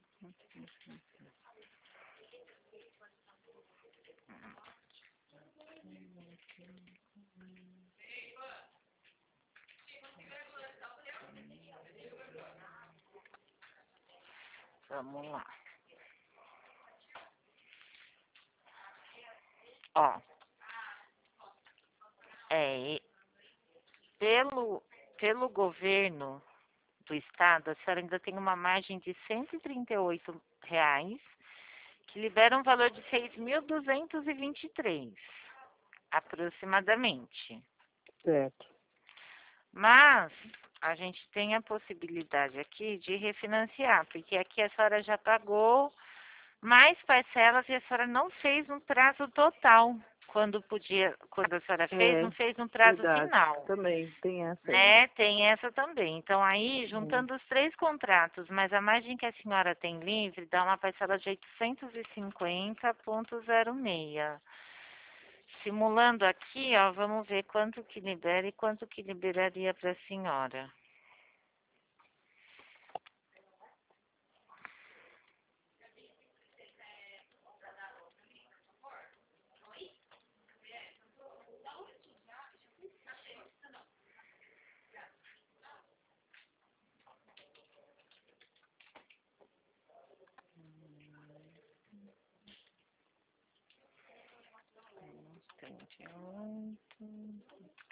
Vamos lá. Ó, é, e pelo, pelo governo do estado, a senhora ainda tem uma margem de cento e trinta e oito reais, que libera um valor de seis mil duzentos e vinte e três, aproximadamente. certo. Mas a gente tem a possibilidade aqui de refinanciar, porque aqui a senhora já pagou mais parcelas e a senhora não fez um prazo total. Quando podia, quando a senhora fez, É, não fez um prazo verdade. final, Também tem essa ainda. né? Tem essa também. Então aí, É. juntando os três contratos, mas a margem que a senhora tem livre, dá uma parcela de oitocentos e cinquenta vírgula zero seis. Simulando aqui, ó, vamos ver quanto que libera e quanto que liberaria para a senhora. trinta e oito.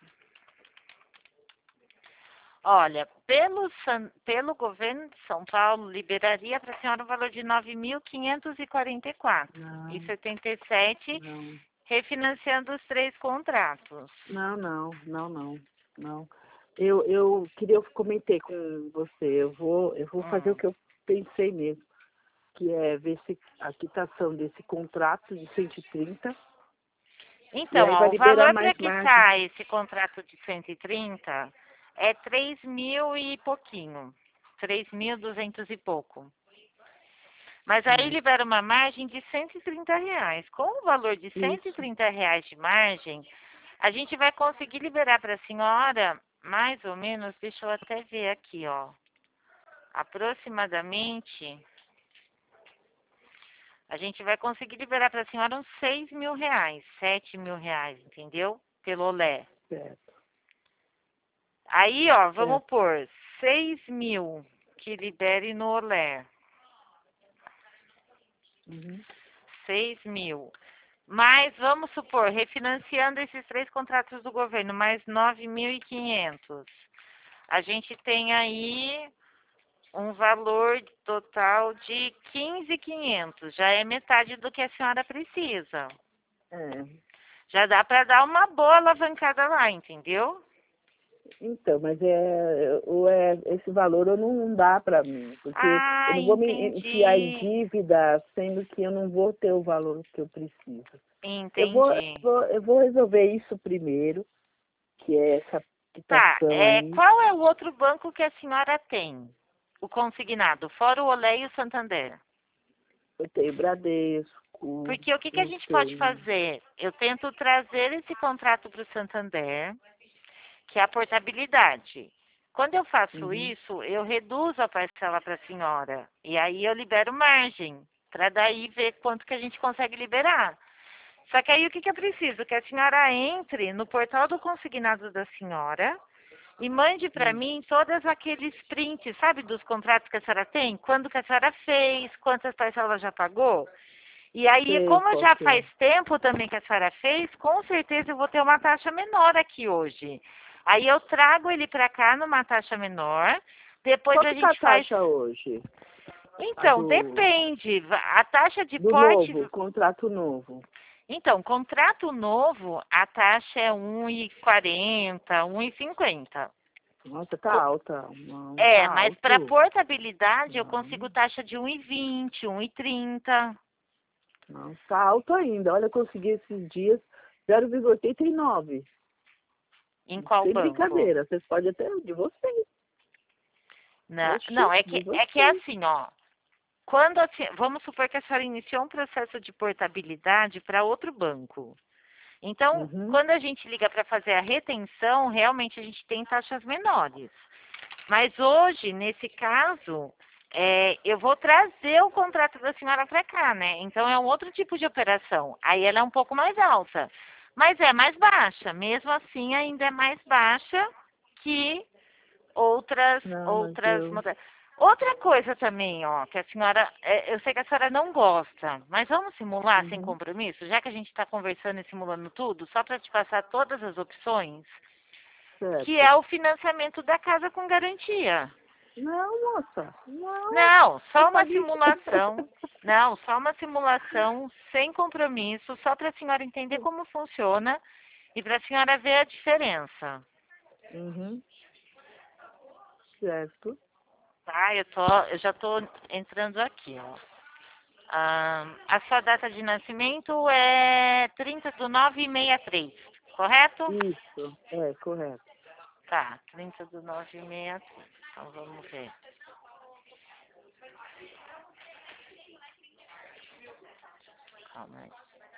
Olha, pelo, San- pelo governo de São Paulo, liberaria para a senhora um valor de nove mil quinhentos e quarenta e quatro e Não, setenta e sete, não. refinanciando os três contratos. Não, não, não, não, não. Eu, eu queria, eu comentei com você, eu vou, eu vou fazer o Hum. que eu pensei mesmo, que é ver se a quitação desse contrato de cento e trinta E Então, aí ó, vai o liberar valor para mais que margem. sai esse contrato de cento e trinta é três mil e pouquinho. Três mil duzentos e pouco. Mas aí Hum, libera uma margem de cento e trinta reais. Com o valor de cento e isso. trinta reais de margem, a gente vai conseguir liberar para a senhora mais ou menos, deixa eu até ver aqui, ó. Aproximadamente, a gente vai conseguir liberar para a senhora uns seis mil reais, sete mil reais, entendeu? Pelo Olé. Certo, Aí, ó, vamos certo. pôr seis mil que libere no Olé. Uhum. Seis mil. Mas, vamos supor, refinanciando esses três contratos do governo, mais nove mil e quinhentos. A gente tem aí um valor total de quinze mil e quinhentos. Já é metade do que a senhora precisa. É. Já dá para dar uma boa alavancada lá, entendeu? Então, mas é, ou é esse valor eu não, não dá para mim, porque eu Ah, não vou me enfiar em entendi. dívida, sendo que eu não vou ter o valor que eu preciso. Eu vou, eu Entendi. vou, eu vou resolver isso primeiro, que é essa Tá, quitação é, aí. qual é o outro banco que a senhora tem? O consignado, fora o Olé e o Santander. Eu tenho Bradesco, Porque o que, que a eu gente pode tenho. fazer? Eu tento trazer esse contrato para o Santander, que é a portabilidade. Quando eu faço Uhum, isso, eu reduzo a parcela para a senhora. E aí eu libero margem, para daí ver quanto que a gente consegue liberar. Só que aí o que, que eu preciso? Que a senhora entre no portal do consignado da senhora e mande para uhum. mim todos aqueles prints, sabe, dos contratos que a senhora tem? Quando que a senhora fez, quantas parcelas já pagou? E aí, Sei como qual já que é. faz tempo também que a senhora fez, com certeza eu vou ter uma taxa menor aqui hoje. Aí eu trago ele para cá numa taxa menor, depois Qual a que tá a gente faz. taxa hoje? A Então, do, depende. A taxa de do porte. novo, contrato novo. Então, contrato novo, a taxa é um e quarenta, um e cinquenta. Nossa, tá alta. Não, tá É, mas para alto. portabilidade eu Não, consigo taxa de um e vinte, um e trinta. não, tá alto ainda. Olha, eu consegui esses dias zero vírgula oitenta e nove. Em qual Sem banco? brincadeira. Vocês podem até de vocês. Não, Oxi, não, é de que é que é vocês. assim, ó. Quando a se- vamos supor que a senhora iniciou um processo de portabilidade para outro banco. Então, Uhum. quando a gente liga para fazer a retenção, realmente a gente tem taxas menores. Mas hoje, nesse caso, é, eu vou trazer o contrato da senhora para cá, né? Então é um outro tipo de operação. Aí ela é um pouco mais alta, mas é mais baixa. Mesmo assim, ainda é mais baixa que outras Não, mas outras eu. moda- Outra coisa também, ó, que a senhora, é, eu sei que a senhora não gosta, mas vamos simular sem Uhum. compromisso, já que a gente está conversando e simulando tudo, só para te passar todas as opções, que Certo. é o financiamento da casa com garantia. Não, moça. Não. Não, Eu só uma paguei. simulação. Não, só uma simulação sem compromisso, só para a senhora entender como funciona e para a senhora ver a diferença. Uhum. Certo. Tá, eu, tô, eu já estou entrando aqui, ó. Ah, a sua data de nascimento é trinta do nove e sessenta e três, correto? Isso. É, correto. Tá, trinta do nove e sessenta e três. Então vamos ver. Calma aí.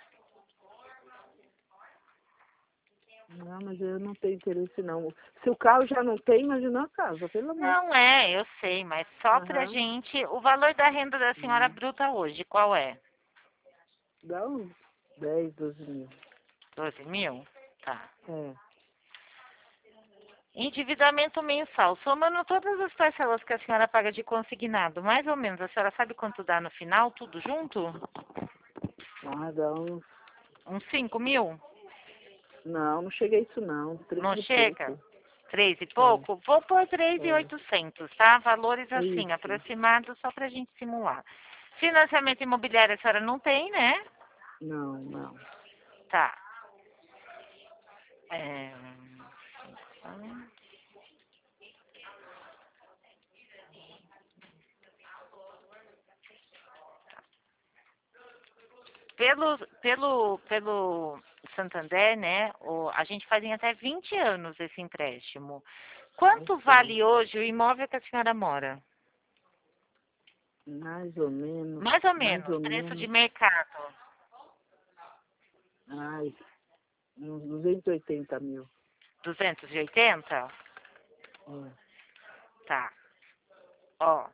Não, mas eu não tenho interesse, não. Se o carro já não tem, imagina a casa, pelo amor. Não é, eu sei, mas só pra Aham. gente. O valor da renda da senhora Hum. bruta hoje, qual é? Dá uns dez, doze mil. Doze mil? Tá. É. Endividamento mensal. Somando todas as parcelas que a senhora paga de consignado, mais ou menos, a senhora sabe quanto dá no final, tudo junto? Ah, dá uns. Uns cinco mil? Não, não chega a isso não. Três Não e chega? pouco. Três e É, pouco? Vou pôr três e é. oitocentos, tá? Valores assim, Isso. aproximados, só pra gente simular. Financiamento imobiliário a senhora não tem, né? Não, não. Tá. É... Pelo, pelo, pelo Santander, né? O, a gente faz em até vinte anos esse empréstimo. Quanto Nossa, vale hoje o imóvel que a senhora mora? mais ou menos, Mais ou mais menos, ou preço de menos. mercado. Ai, uns duzentos e oitenta mil. duzentos e oitenta? É. Tá. Ó.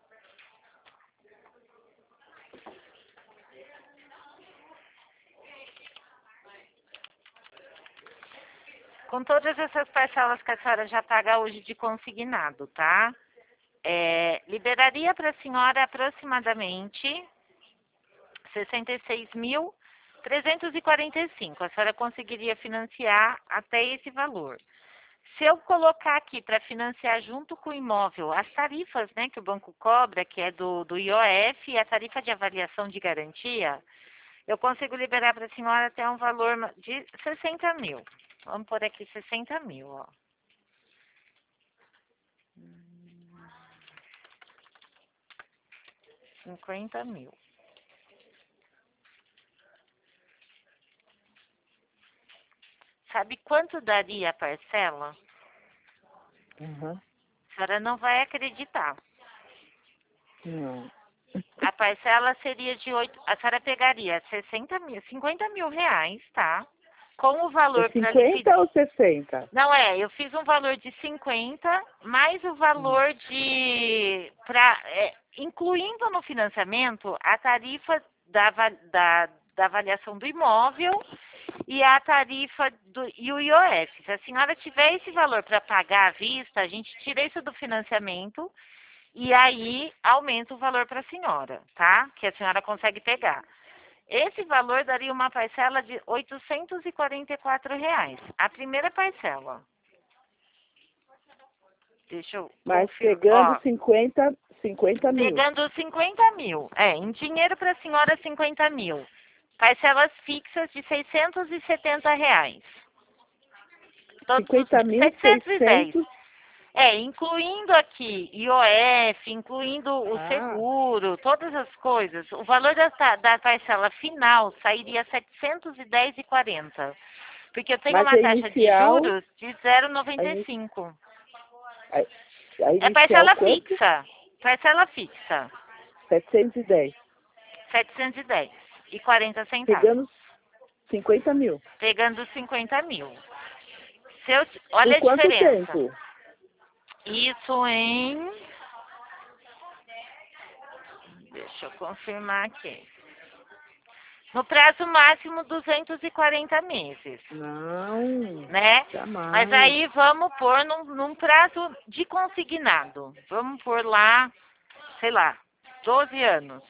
Com todas essas parcelas que a senhora já paga hoje de consignado, tá? É, liberaria para a senhora aproximadamente sessenta e seis mil trezentos e quarenta e cinco. A senhora conseguiria financiar até esse valor. Se eu colocar aqui para financiar junto com o imóvel as tarifas, né, que o banco cobra, que é do, do I O F e a tarifa de avaliação de garantia, eu consigo liberar para a senhora até um valor de sessenta mil. Vamos por aqui sessenta mil, ó. cinquenta mil. Sabe quanto daria a parcela? Uhum. A senhora não vai acreditar. Não. A parcela seria de oito. A senhora pegaria sessenta mil, cinquenta mil reais, tá? Com o É valor para cinquenta ou sessenta? Não é, eu fiz um valor de cinquenta, mais o Hum. valor de. Pra, é, incluindo no financiamento a tarifa da, ava- da, da avaliação do imóvel e a tarifa do, e o I O F. Se a senhora tiver esse valor para pagar à vista, a gente tira isso do financiamento e aí aumenta o valor para a senhora, tá? Que a senhora consegue pegar. Esse valor daria uma parcela de oitocentos e quarenta e quatro reais. A primeira parcela. Deixa eu Mas confirmar. pegando Ó, cinquenta, cinquenta mil. pegando cinquenta mil. É, em dinheiro para a senhora cinquenta mil. Parcelas fixas de seiscentos e setenta reais. Todos os cinquenta mil, setecentos e dez. seiscentos. É, incluindo aqui I O F, incluindo o Ah, seguro, todas as coisas, o valor da, ta- da parcela final sairia setecentos e dez e quarenta. Porque eu tenho mas uma a taxa de inicial, juros de zero vírgula a, noventa e ini- cinco. a, a É inicial parcela quanto? fixa. Parcela fixa. setecentos e dez. setecentos e dez e quarenta centavos. Pegando cinquenta mil. Pegando cinquenta mil. Se eu, Por olha a quanto diferença. tempo? Isso em... Deixa eu confirmar aqui. No prazo máximo, duzentos e quarenta meses, Não, né? Mas jamais. aí vamos pôr num, num prazo de consignado. Vamos pôr lá, sei lá, doze anos.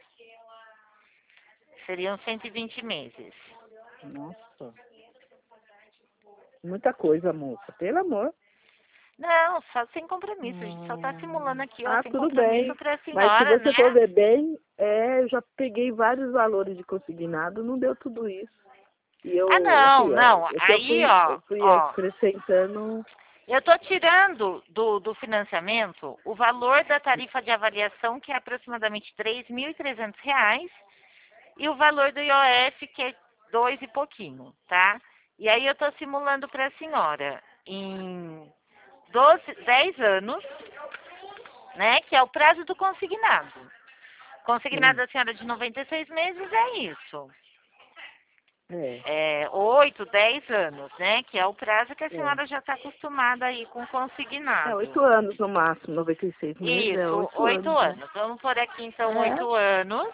Seriam cento e vinte meses. Nossa, muita coisa, moça. Pelo amor. Não, só sem compromisso. A gente só está simulando Hum. aqui, ó, Ah, sem tudo compromisso bem. para a Mas se senhora, você for né? ver bem, é, eu já peguei vários valores de consignado, não deu tudo isso. E Ah, eu, não, assim, ó, não. é que eu Aí, fui, eu ó, fui ó. acrescentando. Eu estou tirando do, do financiamento o valor da tarifa de avaliação, que é aproximadamente três mil e trezentos reais, e o valor do I O F, que é dois e pouquinho, tá? E aí eu estou simulando para a senhora em doze, dez anos, né? Que é o prazo do consignado. Consignado Hum, da senhora de noventa e seis meses é isso. é, É, oito, dez anos, né? Que é o prazo que a é. senhora já está acostumada aí com É consignado. oito anos no máximo, noventa e seis meses é Isso, oito oito anos, né? anos. Vamos por aqui então É. oito anos.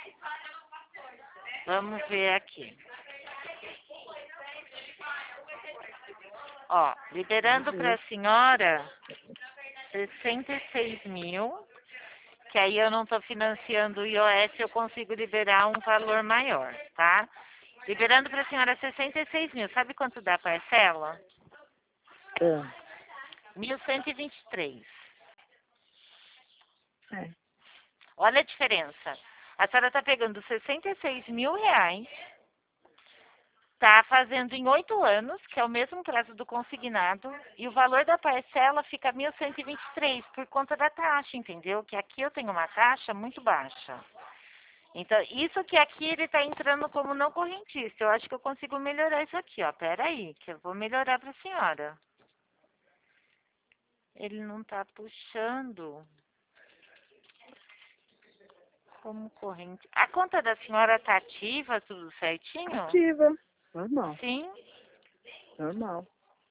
Vamos ver aqui. Ó, Vamos liberando para ver. a senhora sessenta e seis mil, que aí eu não estou financiando o I O F, eu consigo liberar um valor maior, tá? Liberando para a senhora sessenta e seis mil, sabe quanto dá a parcela? É. mil cento e vinte e três. É. Olha a diferença. A senhora está pegando sessenta e seis mil reais, está fazendo em oito anos, que é o mesmo prazo do consignado, e o valor da parcela fica mil cento e vinte e três por conta da taxa, entendeu? Que aqui eu tenho uma taxa muito baixa. Então, isso que aqui ele está entrando como não correntista. Eu acho que eu consigo melhorar isso aqui, ó. Pera aí, que eu vou melhorar para a senhora. Ele não está puxando como corrente. A conta da senhora está ativa, tudo certinho? Ativa. Normal. Sim. Normal.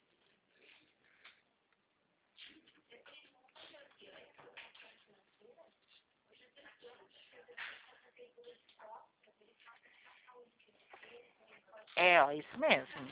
É, ó, isso mesmo.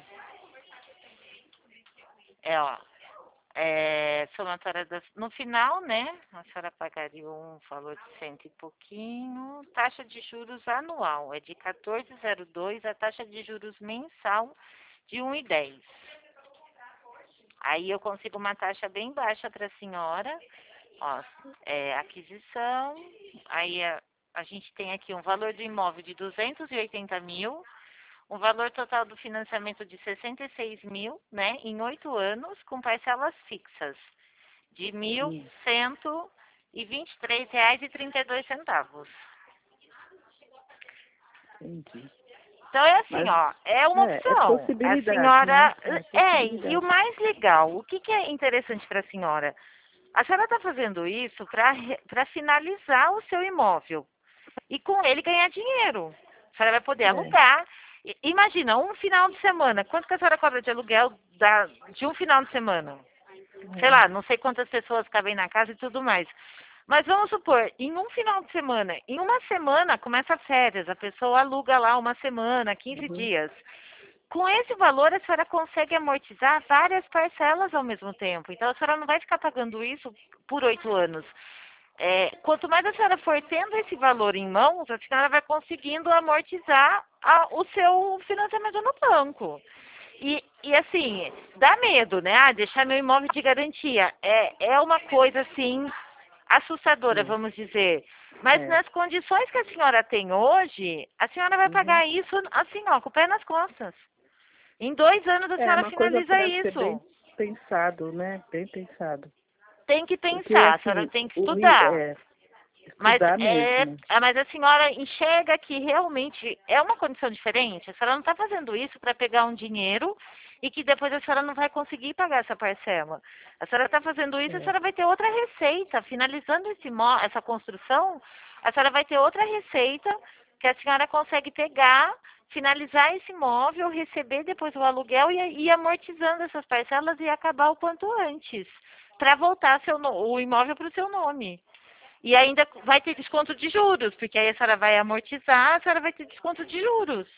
É, ó. É, somatória das, no final, né, a senhora pagaria um valor de cento e pouquinho, taxa de juros anual é de quatorze vírgula zero dois, a taxa de juros mensal de um vírgula dez. Aí eu consigo uma taxa bem baixa para a senhora, ó, é, aquisição, aí a, a gente tem aqui um valor do imóvel de duzentos e oitenta mil, um valor total do financiamento de sessenta e seis mil, né, em oito anos, com parcelas fixas de mil cento e vinte e três reais e trinta e dois centavos. Entendi. Então é assim, Mas, ó, é uma é, é opção. possibilidade, A senhora né? É é, possibilidade. e o mais legal, o que, que é interessante para a senhora? A senhora está fazendo isso para finalizar o seu imóvel e com ele ganhar dinheiro. A senhora vai poder É. alugar. I- Imagina, um final de semana. Quanto que a senhora cobra de aluguel da, de um final de semana? Sei lá, não sei quantas pessoas cabem na casa e tudo mais. Mas vamos supor, em um final de semana, em uma semana começa férias, a pessoa aluga lá uma semana, quinze Uhum. dias. Com esse valor, a senhora consegue amortizar várias parcelas ao mesmo tempo. Então, a senhora não vai ficar pagando isso por oito anos. É, quanto mais a senhora for tendo esse valor em mãos, a senhora vai conseguindo amortizar a- o seu financiamento no banco. E, e assim, dá medo, né? Ah, deixar meu imóvel de garantia. É, é uma coisa, assim, assustadora, É. vamos dizer. Mas É. nas condições que a senhora tem hoje, a senhora vai Uhum. pagar isso, assim, ó, com o pé nas costas. Em dois anos a É senhora uma coisa finaliza para ser bem isso. pensado, né? Bem pensado. Tem que Porque, pensar, a senhora assim, tem que o ri- estudar. é Mas, estudar é, mesmo. ah, mas a senhora enxerga que realmente é uma condição diferente. A senhora não está fazendo isso para pegar um dinheiro e que depois a senhora não vai conseguir pagar essa parcela. A senhora está fazendo isso, a É. senhora vai ter outra receita. Finalizando esse, mo- essa construção, a senhora vai ter outra receita que a senhora consegue pegar, finalizar esse imóvel, receber depois o aluguel e ir amortizando essas parcelas e acabar o quanto antes, para voltar seu no- o imóvel para o seu nome. E ainda vai ter desconto de juros, porque aí a senhora vai amortizar, a senhora vai ter desconto de juros.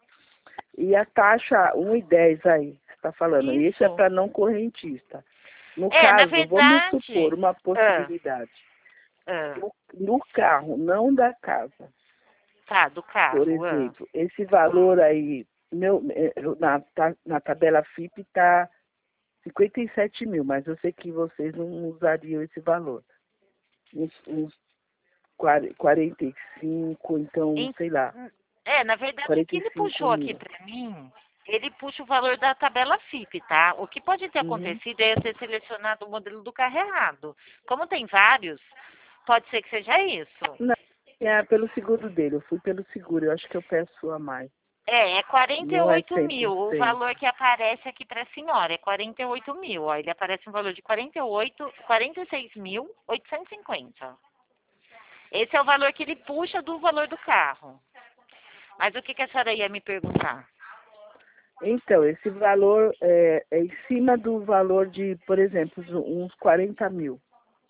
E a taxa um e dez aí, você está falando, isso é Isso. para não correntista. No É, na caso, vamos verdade. supor uma Ah, possibilidade. ah, No, no carro, não da casa. tá, do Por carro. Ah. exemplo, esse valor aí, meu, eh, na, tá- na tabela F I P está cinquenta e sete mil, mas eu sei que vocês não usariam esse valor. Uns, uns quar- quarenta e cinco, então, Em- sei lá, É, na verdade, o quarenta que e ele cinco puxou aqui mil. pra mim, ele puxa o valor da tabela F I P, tá? O que pode ter Uhum. acontecido é eu ter selecionado o modelo do carro errado. Como tem vários, pode ser que seja isso. Não, é pelo seguro dele, eu fui pelo seguro, eu acho que eu peço a mais. É, é quarenta e Não é oito cem por mil. O cento. valor que aparece aqui para a senhora é quarenta e oito mil. Ó, ele aparece um valor de quarenta e oito, quarenta e seis mil, oitocentos e cinquenta. Esse é o valor que ele puxa do valor do carro. Mas o que, que a senhora ia me perguntar? Então, esse valor é, é em cima do valor de, por exemplo, uns quarenta mil.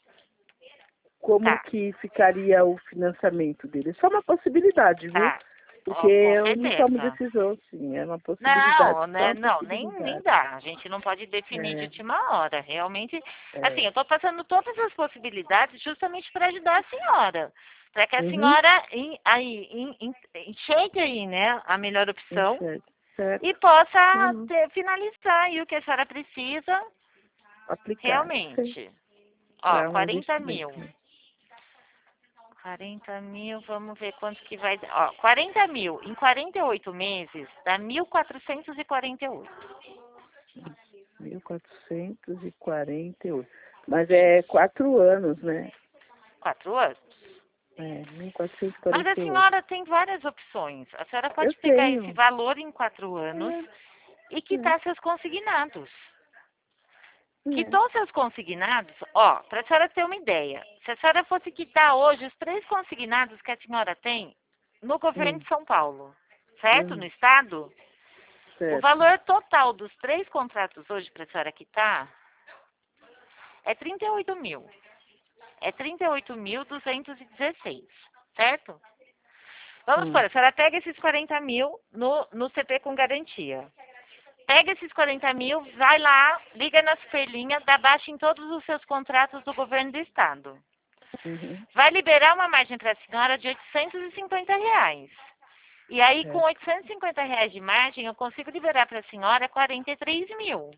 Como Tá, que ficaria o financiamento dele? Só uma possibilidade, viu? tá. Porque Ó, com eu não tomo certeza. decisão, sim, é uma possibilidade, Não, só né? uma Não, nem, nem possibilidade. dá. A gente não pode definir de É, última hora. Realmente, assim, é. eu estou passando todas as possibilidades justamente para ajudar a senhora. Para que a Uhum, senhora en- aí, en- en- enxergue aí, né, a melhor opção enxergo. Certo. e possa Uhum. ter, finalizar aí o que a senhora precisa Aplicar, sim, realmente. Ó, para um quarenta investimento, mil. né? quarenta mil, vamos ver quanto que vai dar. Ó, quarenta mil em quarenta e oito meses dá mil quatrocentos e quarenta e oito. mil quatrocentos e quarenta e oito. Mas é quatro anos, né? Quatro anos. É. mil quatrocentos e Mas quarenta a e oito. senhora tem várias opções. A senhora pode Eu pegar tenho. esse valor em quatro anos e quitar seus consignados. É. Quitou seus consignados, ó, para a senhora ter uma ideia, se a senhora fosse quitar hoje os três consignados que a senhora tem no governo Hum. de São Paulo, certo? Hum. No estado, o Certo. valor total dos três contratos hoje para a senhora quitar é trinta e oito mil. É trinta e oito mil duzentos e dezesseis, certo? Vamos Hum. supor, a senhora pega esses quarenta mil no, no C P com garantia. Pega esses quarenta mil, vai lá, liga na superlinha, dá baixa em todos os seus contratos do governo do estado. Uhum. Vai liberar uma margem para a senhora de oitocentos e cinquenta reais. E aí, com É. oitocentos e cinquenta reais de margem, eu consigo liberar para a senhora quarenta e três mil.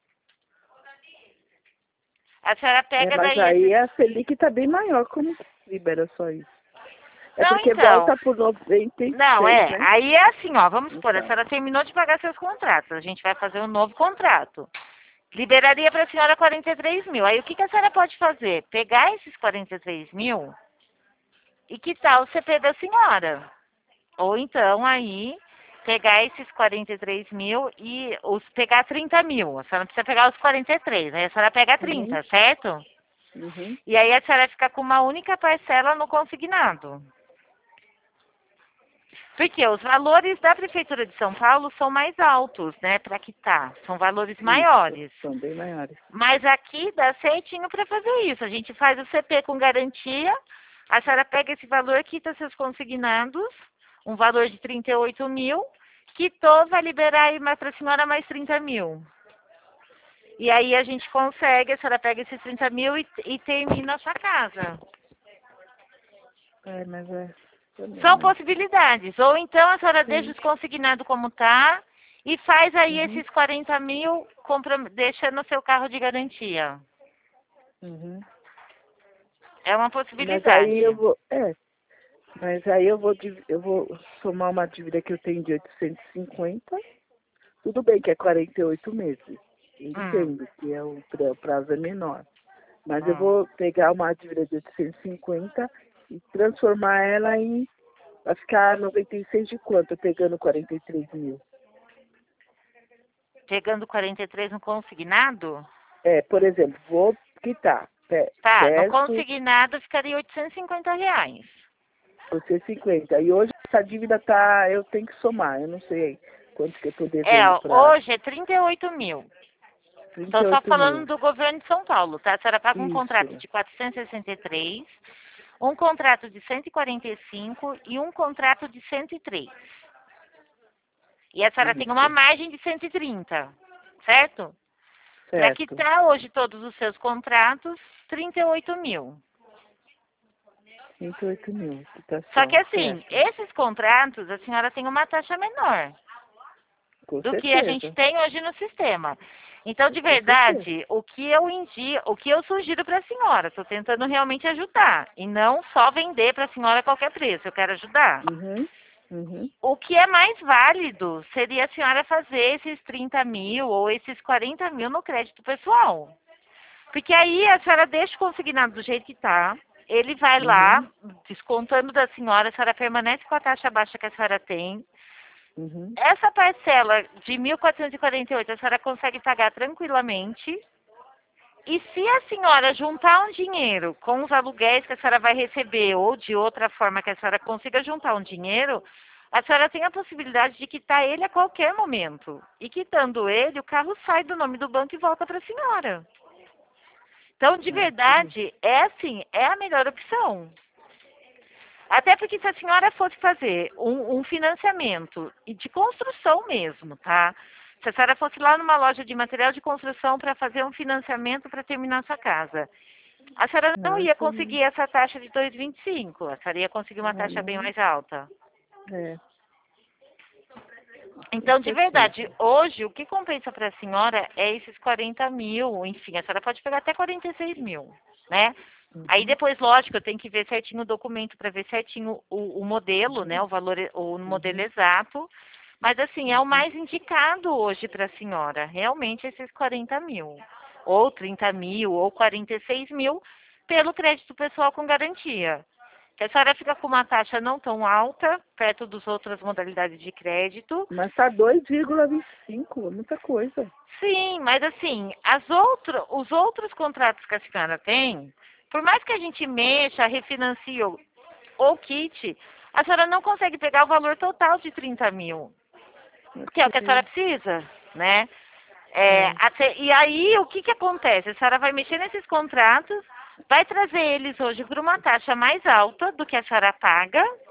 A senhora É, pega mas daí aí esses... a Selic tá bem maior, como que libera só isso? É Não, porque então... volta por noventa e Não, seis, é. né? Aí é assim, ó, vamos supor, a Então. senhora terminou de pagar seus contratos. A gente vai fazer um novo contrato. Liberaria para a senhora quarenta e três mil. Aí o que, que a senhora pode fazer? Pegar esses quarenta e três mil e quitar o C P da senhora. Ou então aí pegar esses quarenta e três mil e os, pegar trinta mil. A senhora não precisa pegar os quarenta e três, né? A senhora pega trinta, Uhum. certo? Uhum. E aí a senhora fica com uma única parcela no consignado. Porque os valores da Prefeitura de São Paulo são mais altos, né, para quitar. São valores Isso. maiores. São bem maiores. Mas aqui dá certinho para fazer isso. A gente faz o C P com garantia, a senhora pega esse valor, quita seus consignados, um valor de trinta e oito mil, quitou, vai liberar aí para a senhora mais trinta mil. E aí a gente consegue, a senhora pega esses trinta mil e, e termina a sua casa. É, mas é... também, São né? possibilidades. Ou então a senhora Sim. deixa os consignados como tá e faz aí Uhum. esses quarenta mil comprom- deixando o seu carro de garantia. Uhum. É uma Mas possibilidade. aí eu vou... É. Mas aí eu vou, div- eu vou somar uma dívida que eu tenho de oitocentos e cinquenta. Tudo bem que é quarenta e oito meses. Eu Hum, entendo que é o pra- o prazo é menor. Mas eu hum. vou pegar uma dívida de oitocentos e cinquenta e transformar ela em... Vai ficar noventa e seis de quanto? Pegando quarenta e três mil. Pegando quarenta e três no consignado? É, por exemplo, vou quitar. Pe- Tá, no Peço consignado ficaria oitocentos e cinquenta reais. oitocentos e cinquenta. E hoje essa dívida tá... Eu tenho que somar. Eu não sei quanto que eu tô É, devendo para hoje é trinta e oito mil. trinta Estou e só oito falando mil. do governo de São Paulo, tá? A senhora paga um contrato Isso. de quatrocentos e sessenta e três, um contrato de cento e quarenta e cinco e um contrato de cento e três. E a senhora tem uma Isso. margem de cento e trinta, certo? Para Certo. quitar hoje todos os seus contratos, trinta e oito mil. trinta e oito mil. Só que Quitação. assim, Certo. esses contratos a senhora tem uma taxa menor Com do que a gente certeza. tem hoje no sistema. Então, de Com certeza. verdade, o que eu indi, o que eu sugiro para a senhora, estou tentando realmente ajudar e não só vender para a senhora a qualquer preço, eu quero ajudar. Uhum. Uhum. O que é mais válido seria a senhora fazer esses trinta mil ou esses quarenta mil no crédito pessoal. Porque aí a senhora deixa o consignado do jeito que está, ele vai lá, Uhum. descontando da senhora, a senhora permanece com a taxa baixa que a senhora tem. Uhum. Essa parcela de mil quatrocentos e quarenta e oito a senhora consegue pagar tranquilamente. E se a senhora juntar um dinheiro com os aluguéis que a senhora vai receber ou de outra forma que a senhora consiga juntar um dinheiro, a senhora tem a possibilidade de quitar ele a qualquer momento. E quitando ele, o carro sai do nome do banco e volta para a senhora. Então, de Ah, tudo. verdade, é assim, é a melhor opção. Até porque se a senhora fosse fazer um, um financiamento e de construção mesmo, tá? Se a senhora fosse lá numa loja de material de construção para fazer um financiamento para terminar sua casa, a senhora não Ah, ia tudo. conseguir essa taxa de dois vírgula vinte e cinco, a senhora ia conseguir uma Ah, taxa bem não. mais alta. É, com Então, de verdade, certeza. hoje o que compensa para a senhora é esses quarenta mil, enfim, a senhora pode pegar até quarenta e seis mil, né? Aí Uhum. depois, lógico, eu tenho que ver certinho o documento para ver certinho o, o modelo, né? Uhum. O valor, o modelo Uhum. exato. Mas assim, é o Uhum. mais indicado hoje para a senhora, realmente esses quarenta mil. Ou trinta mil, ou quarenta e seis mil, pelo crédito pessoal com garantia. que a senhora fica com uma taxa não tão alta, perto das outras modalidades de crédito. Mas tá dois vírgula vinte e cinco, muita coisa. Sim, mas assim, as outro, os outros contratos que a senhora tem, por mais que a gente mexa, refinancie ou, ou quite, a senhora não consegue pegar o valor total de trinta mil, que é o que a senhora precisa, né? É, É. até, e aí, o que que acontece? A senhora vai mexer nesses contratos, vai trazer eles hoje por uma taxa mais alta do que a senhora paga,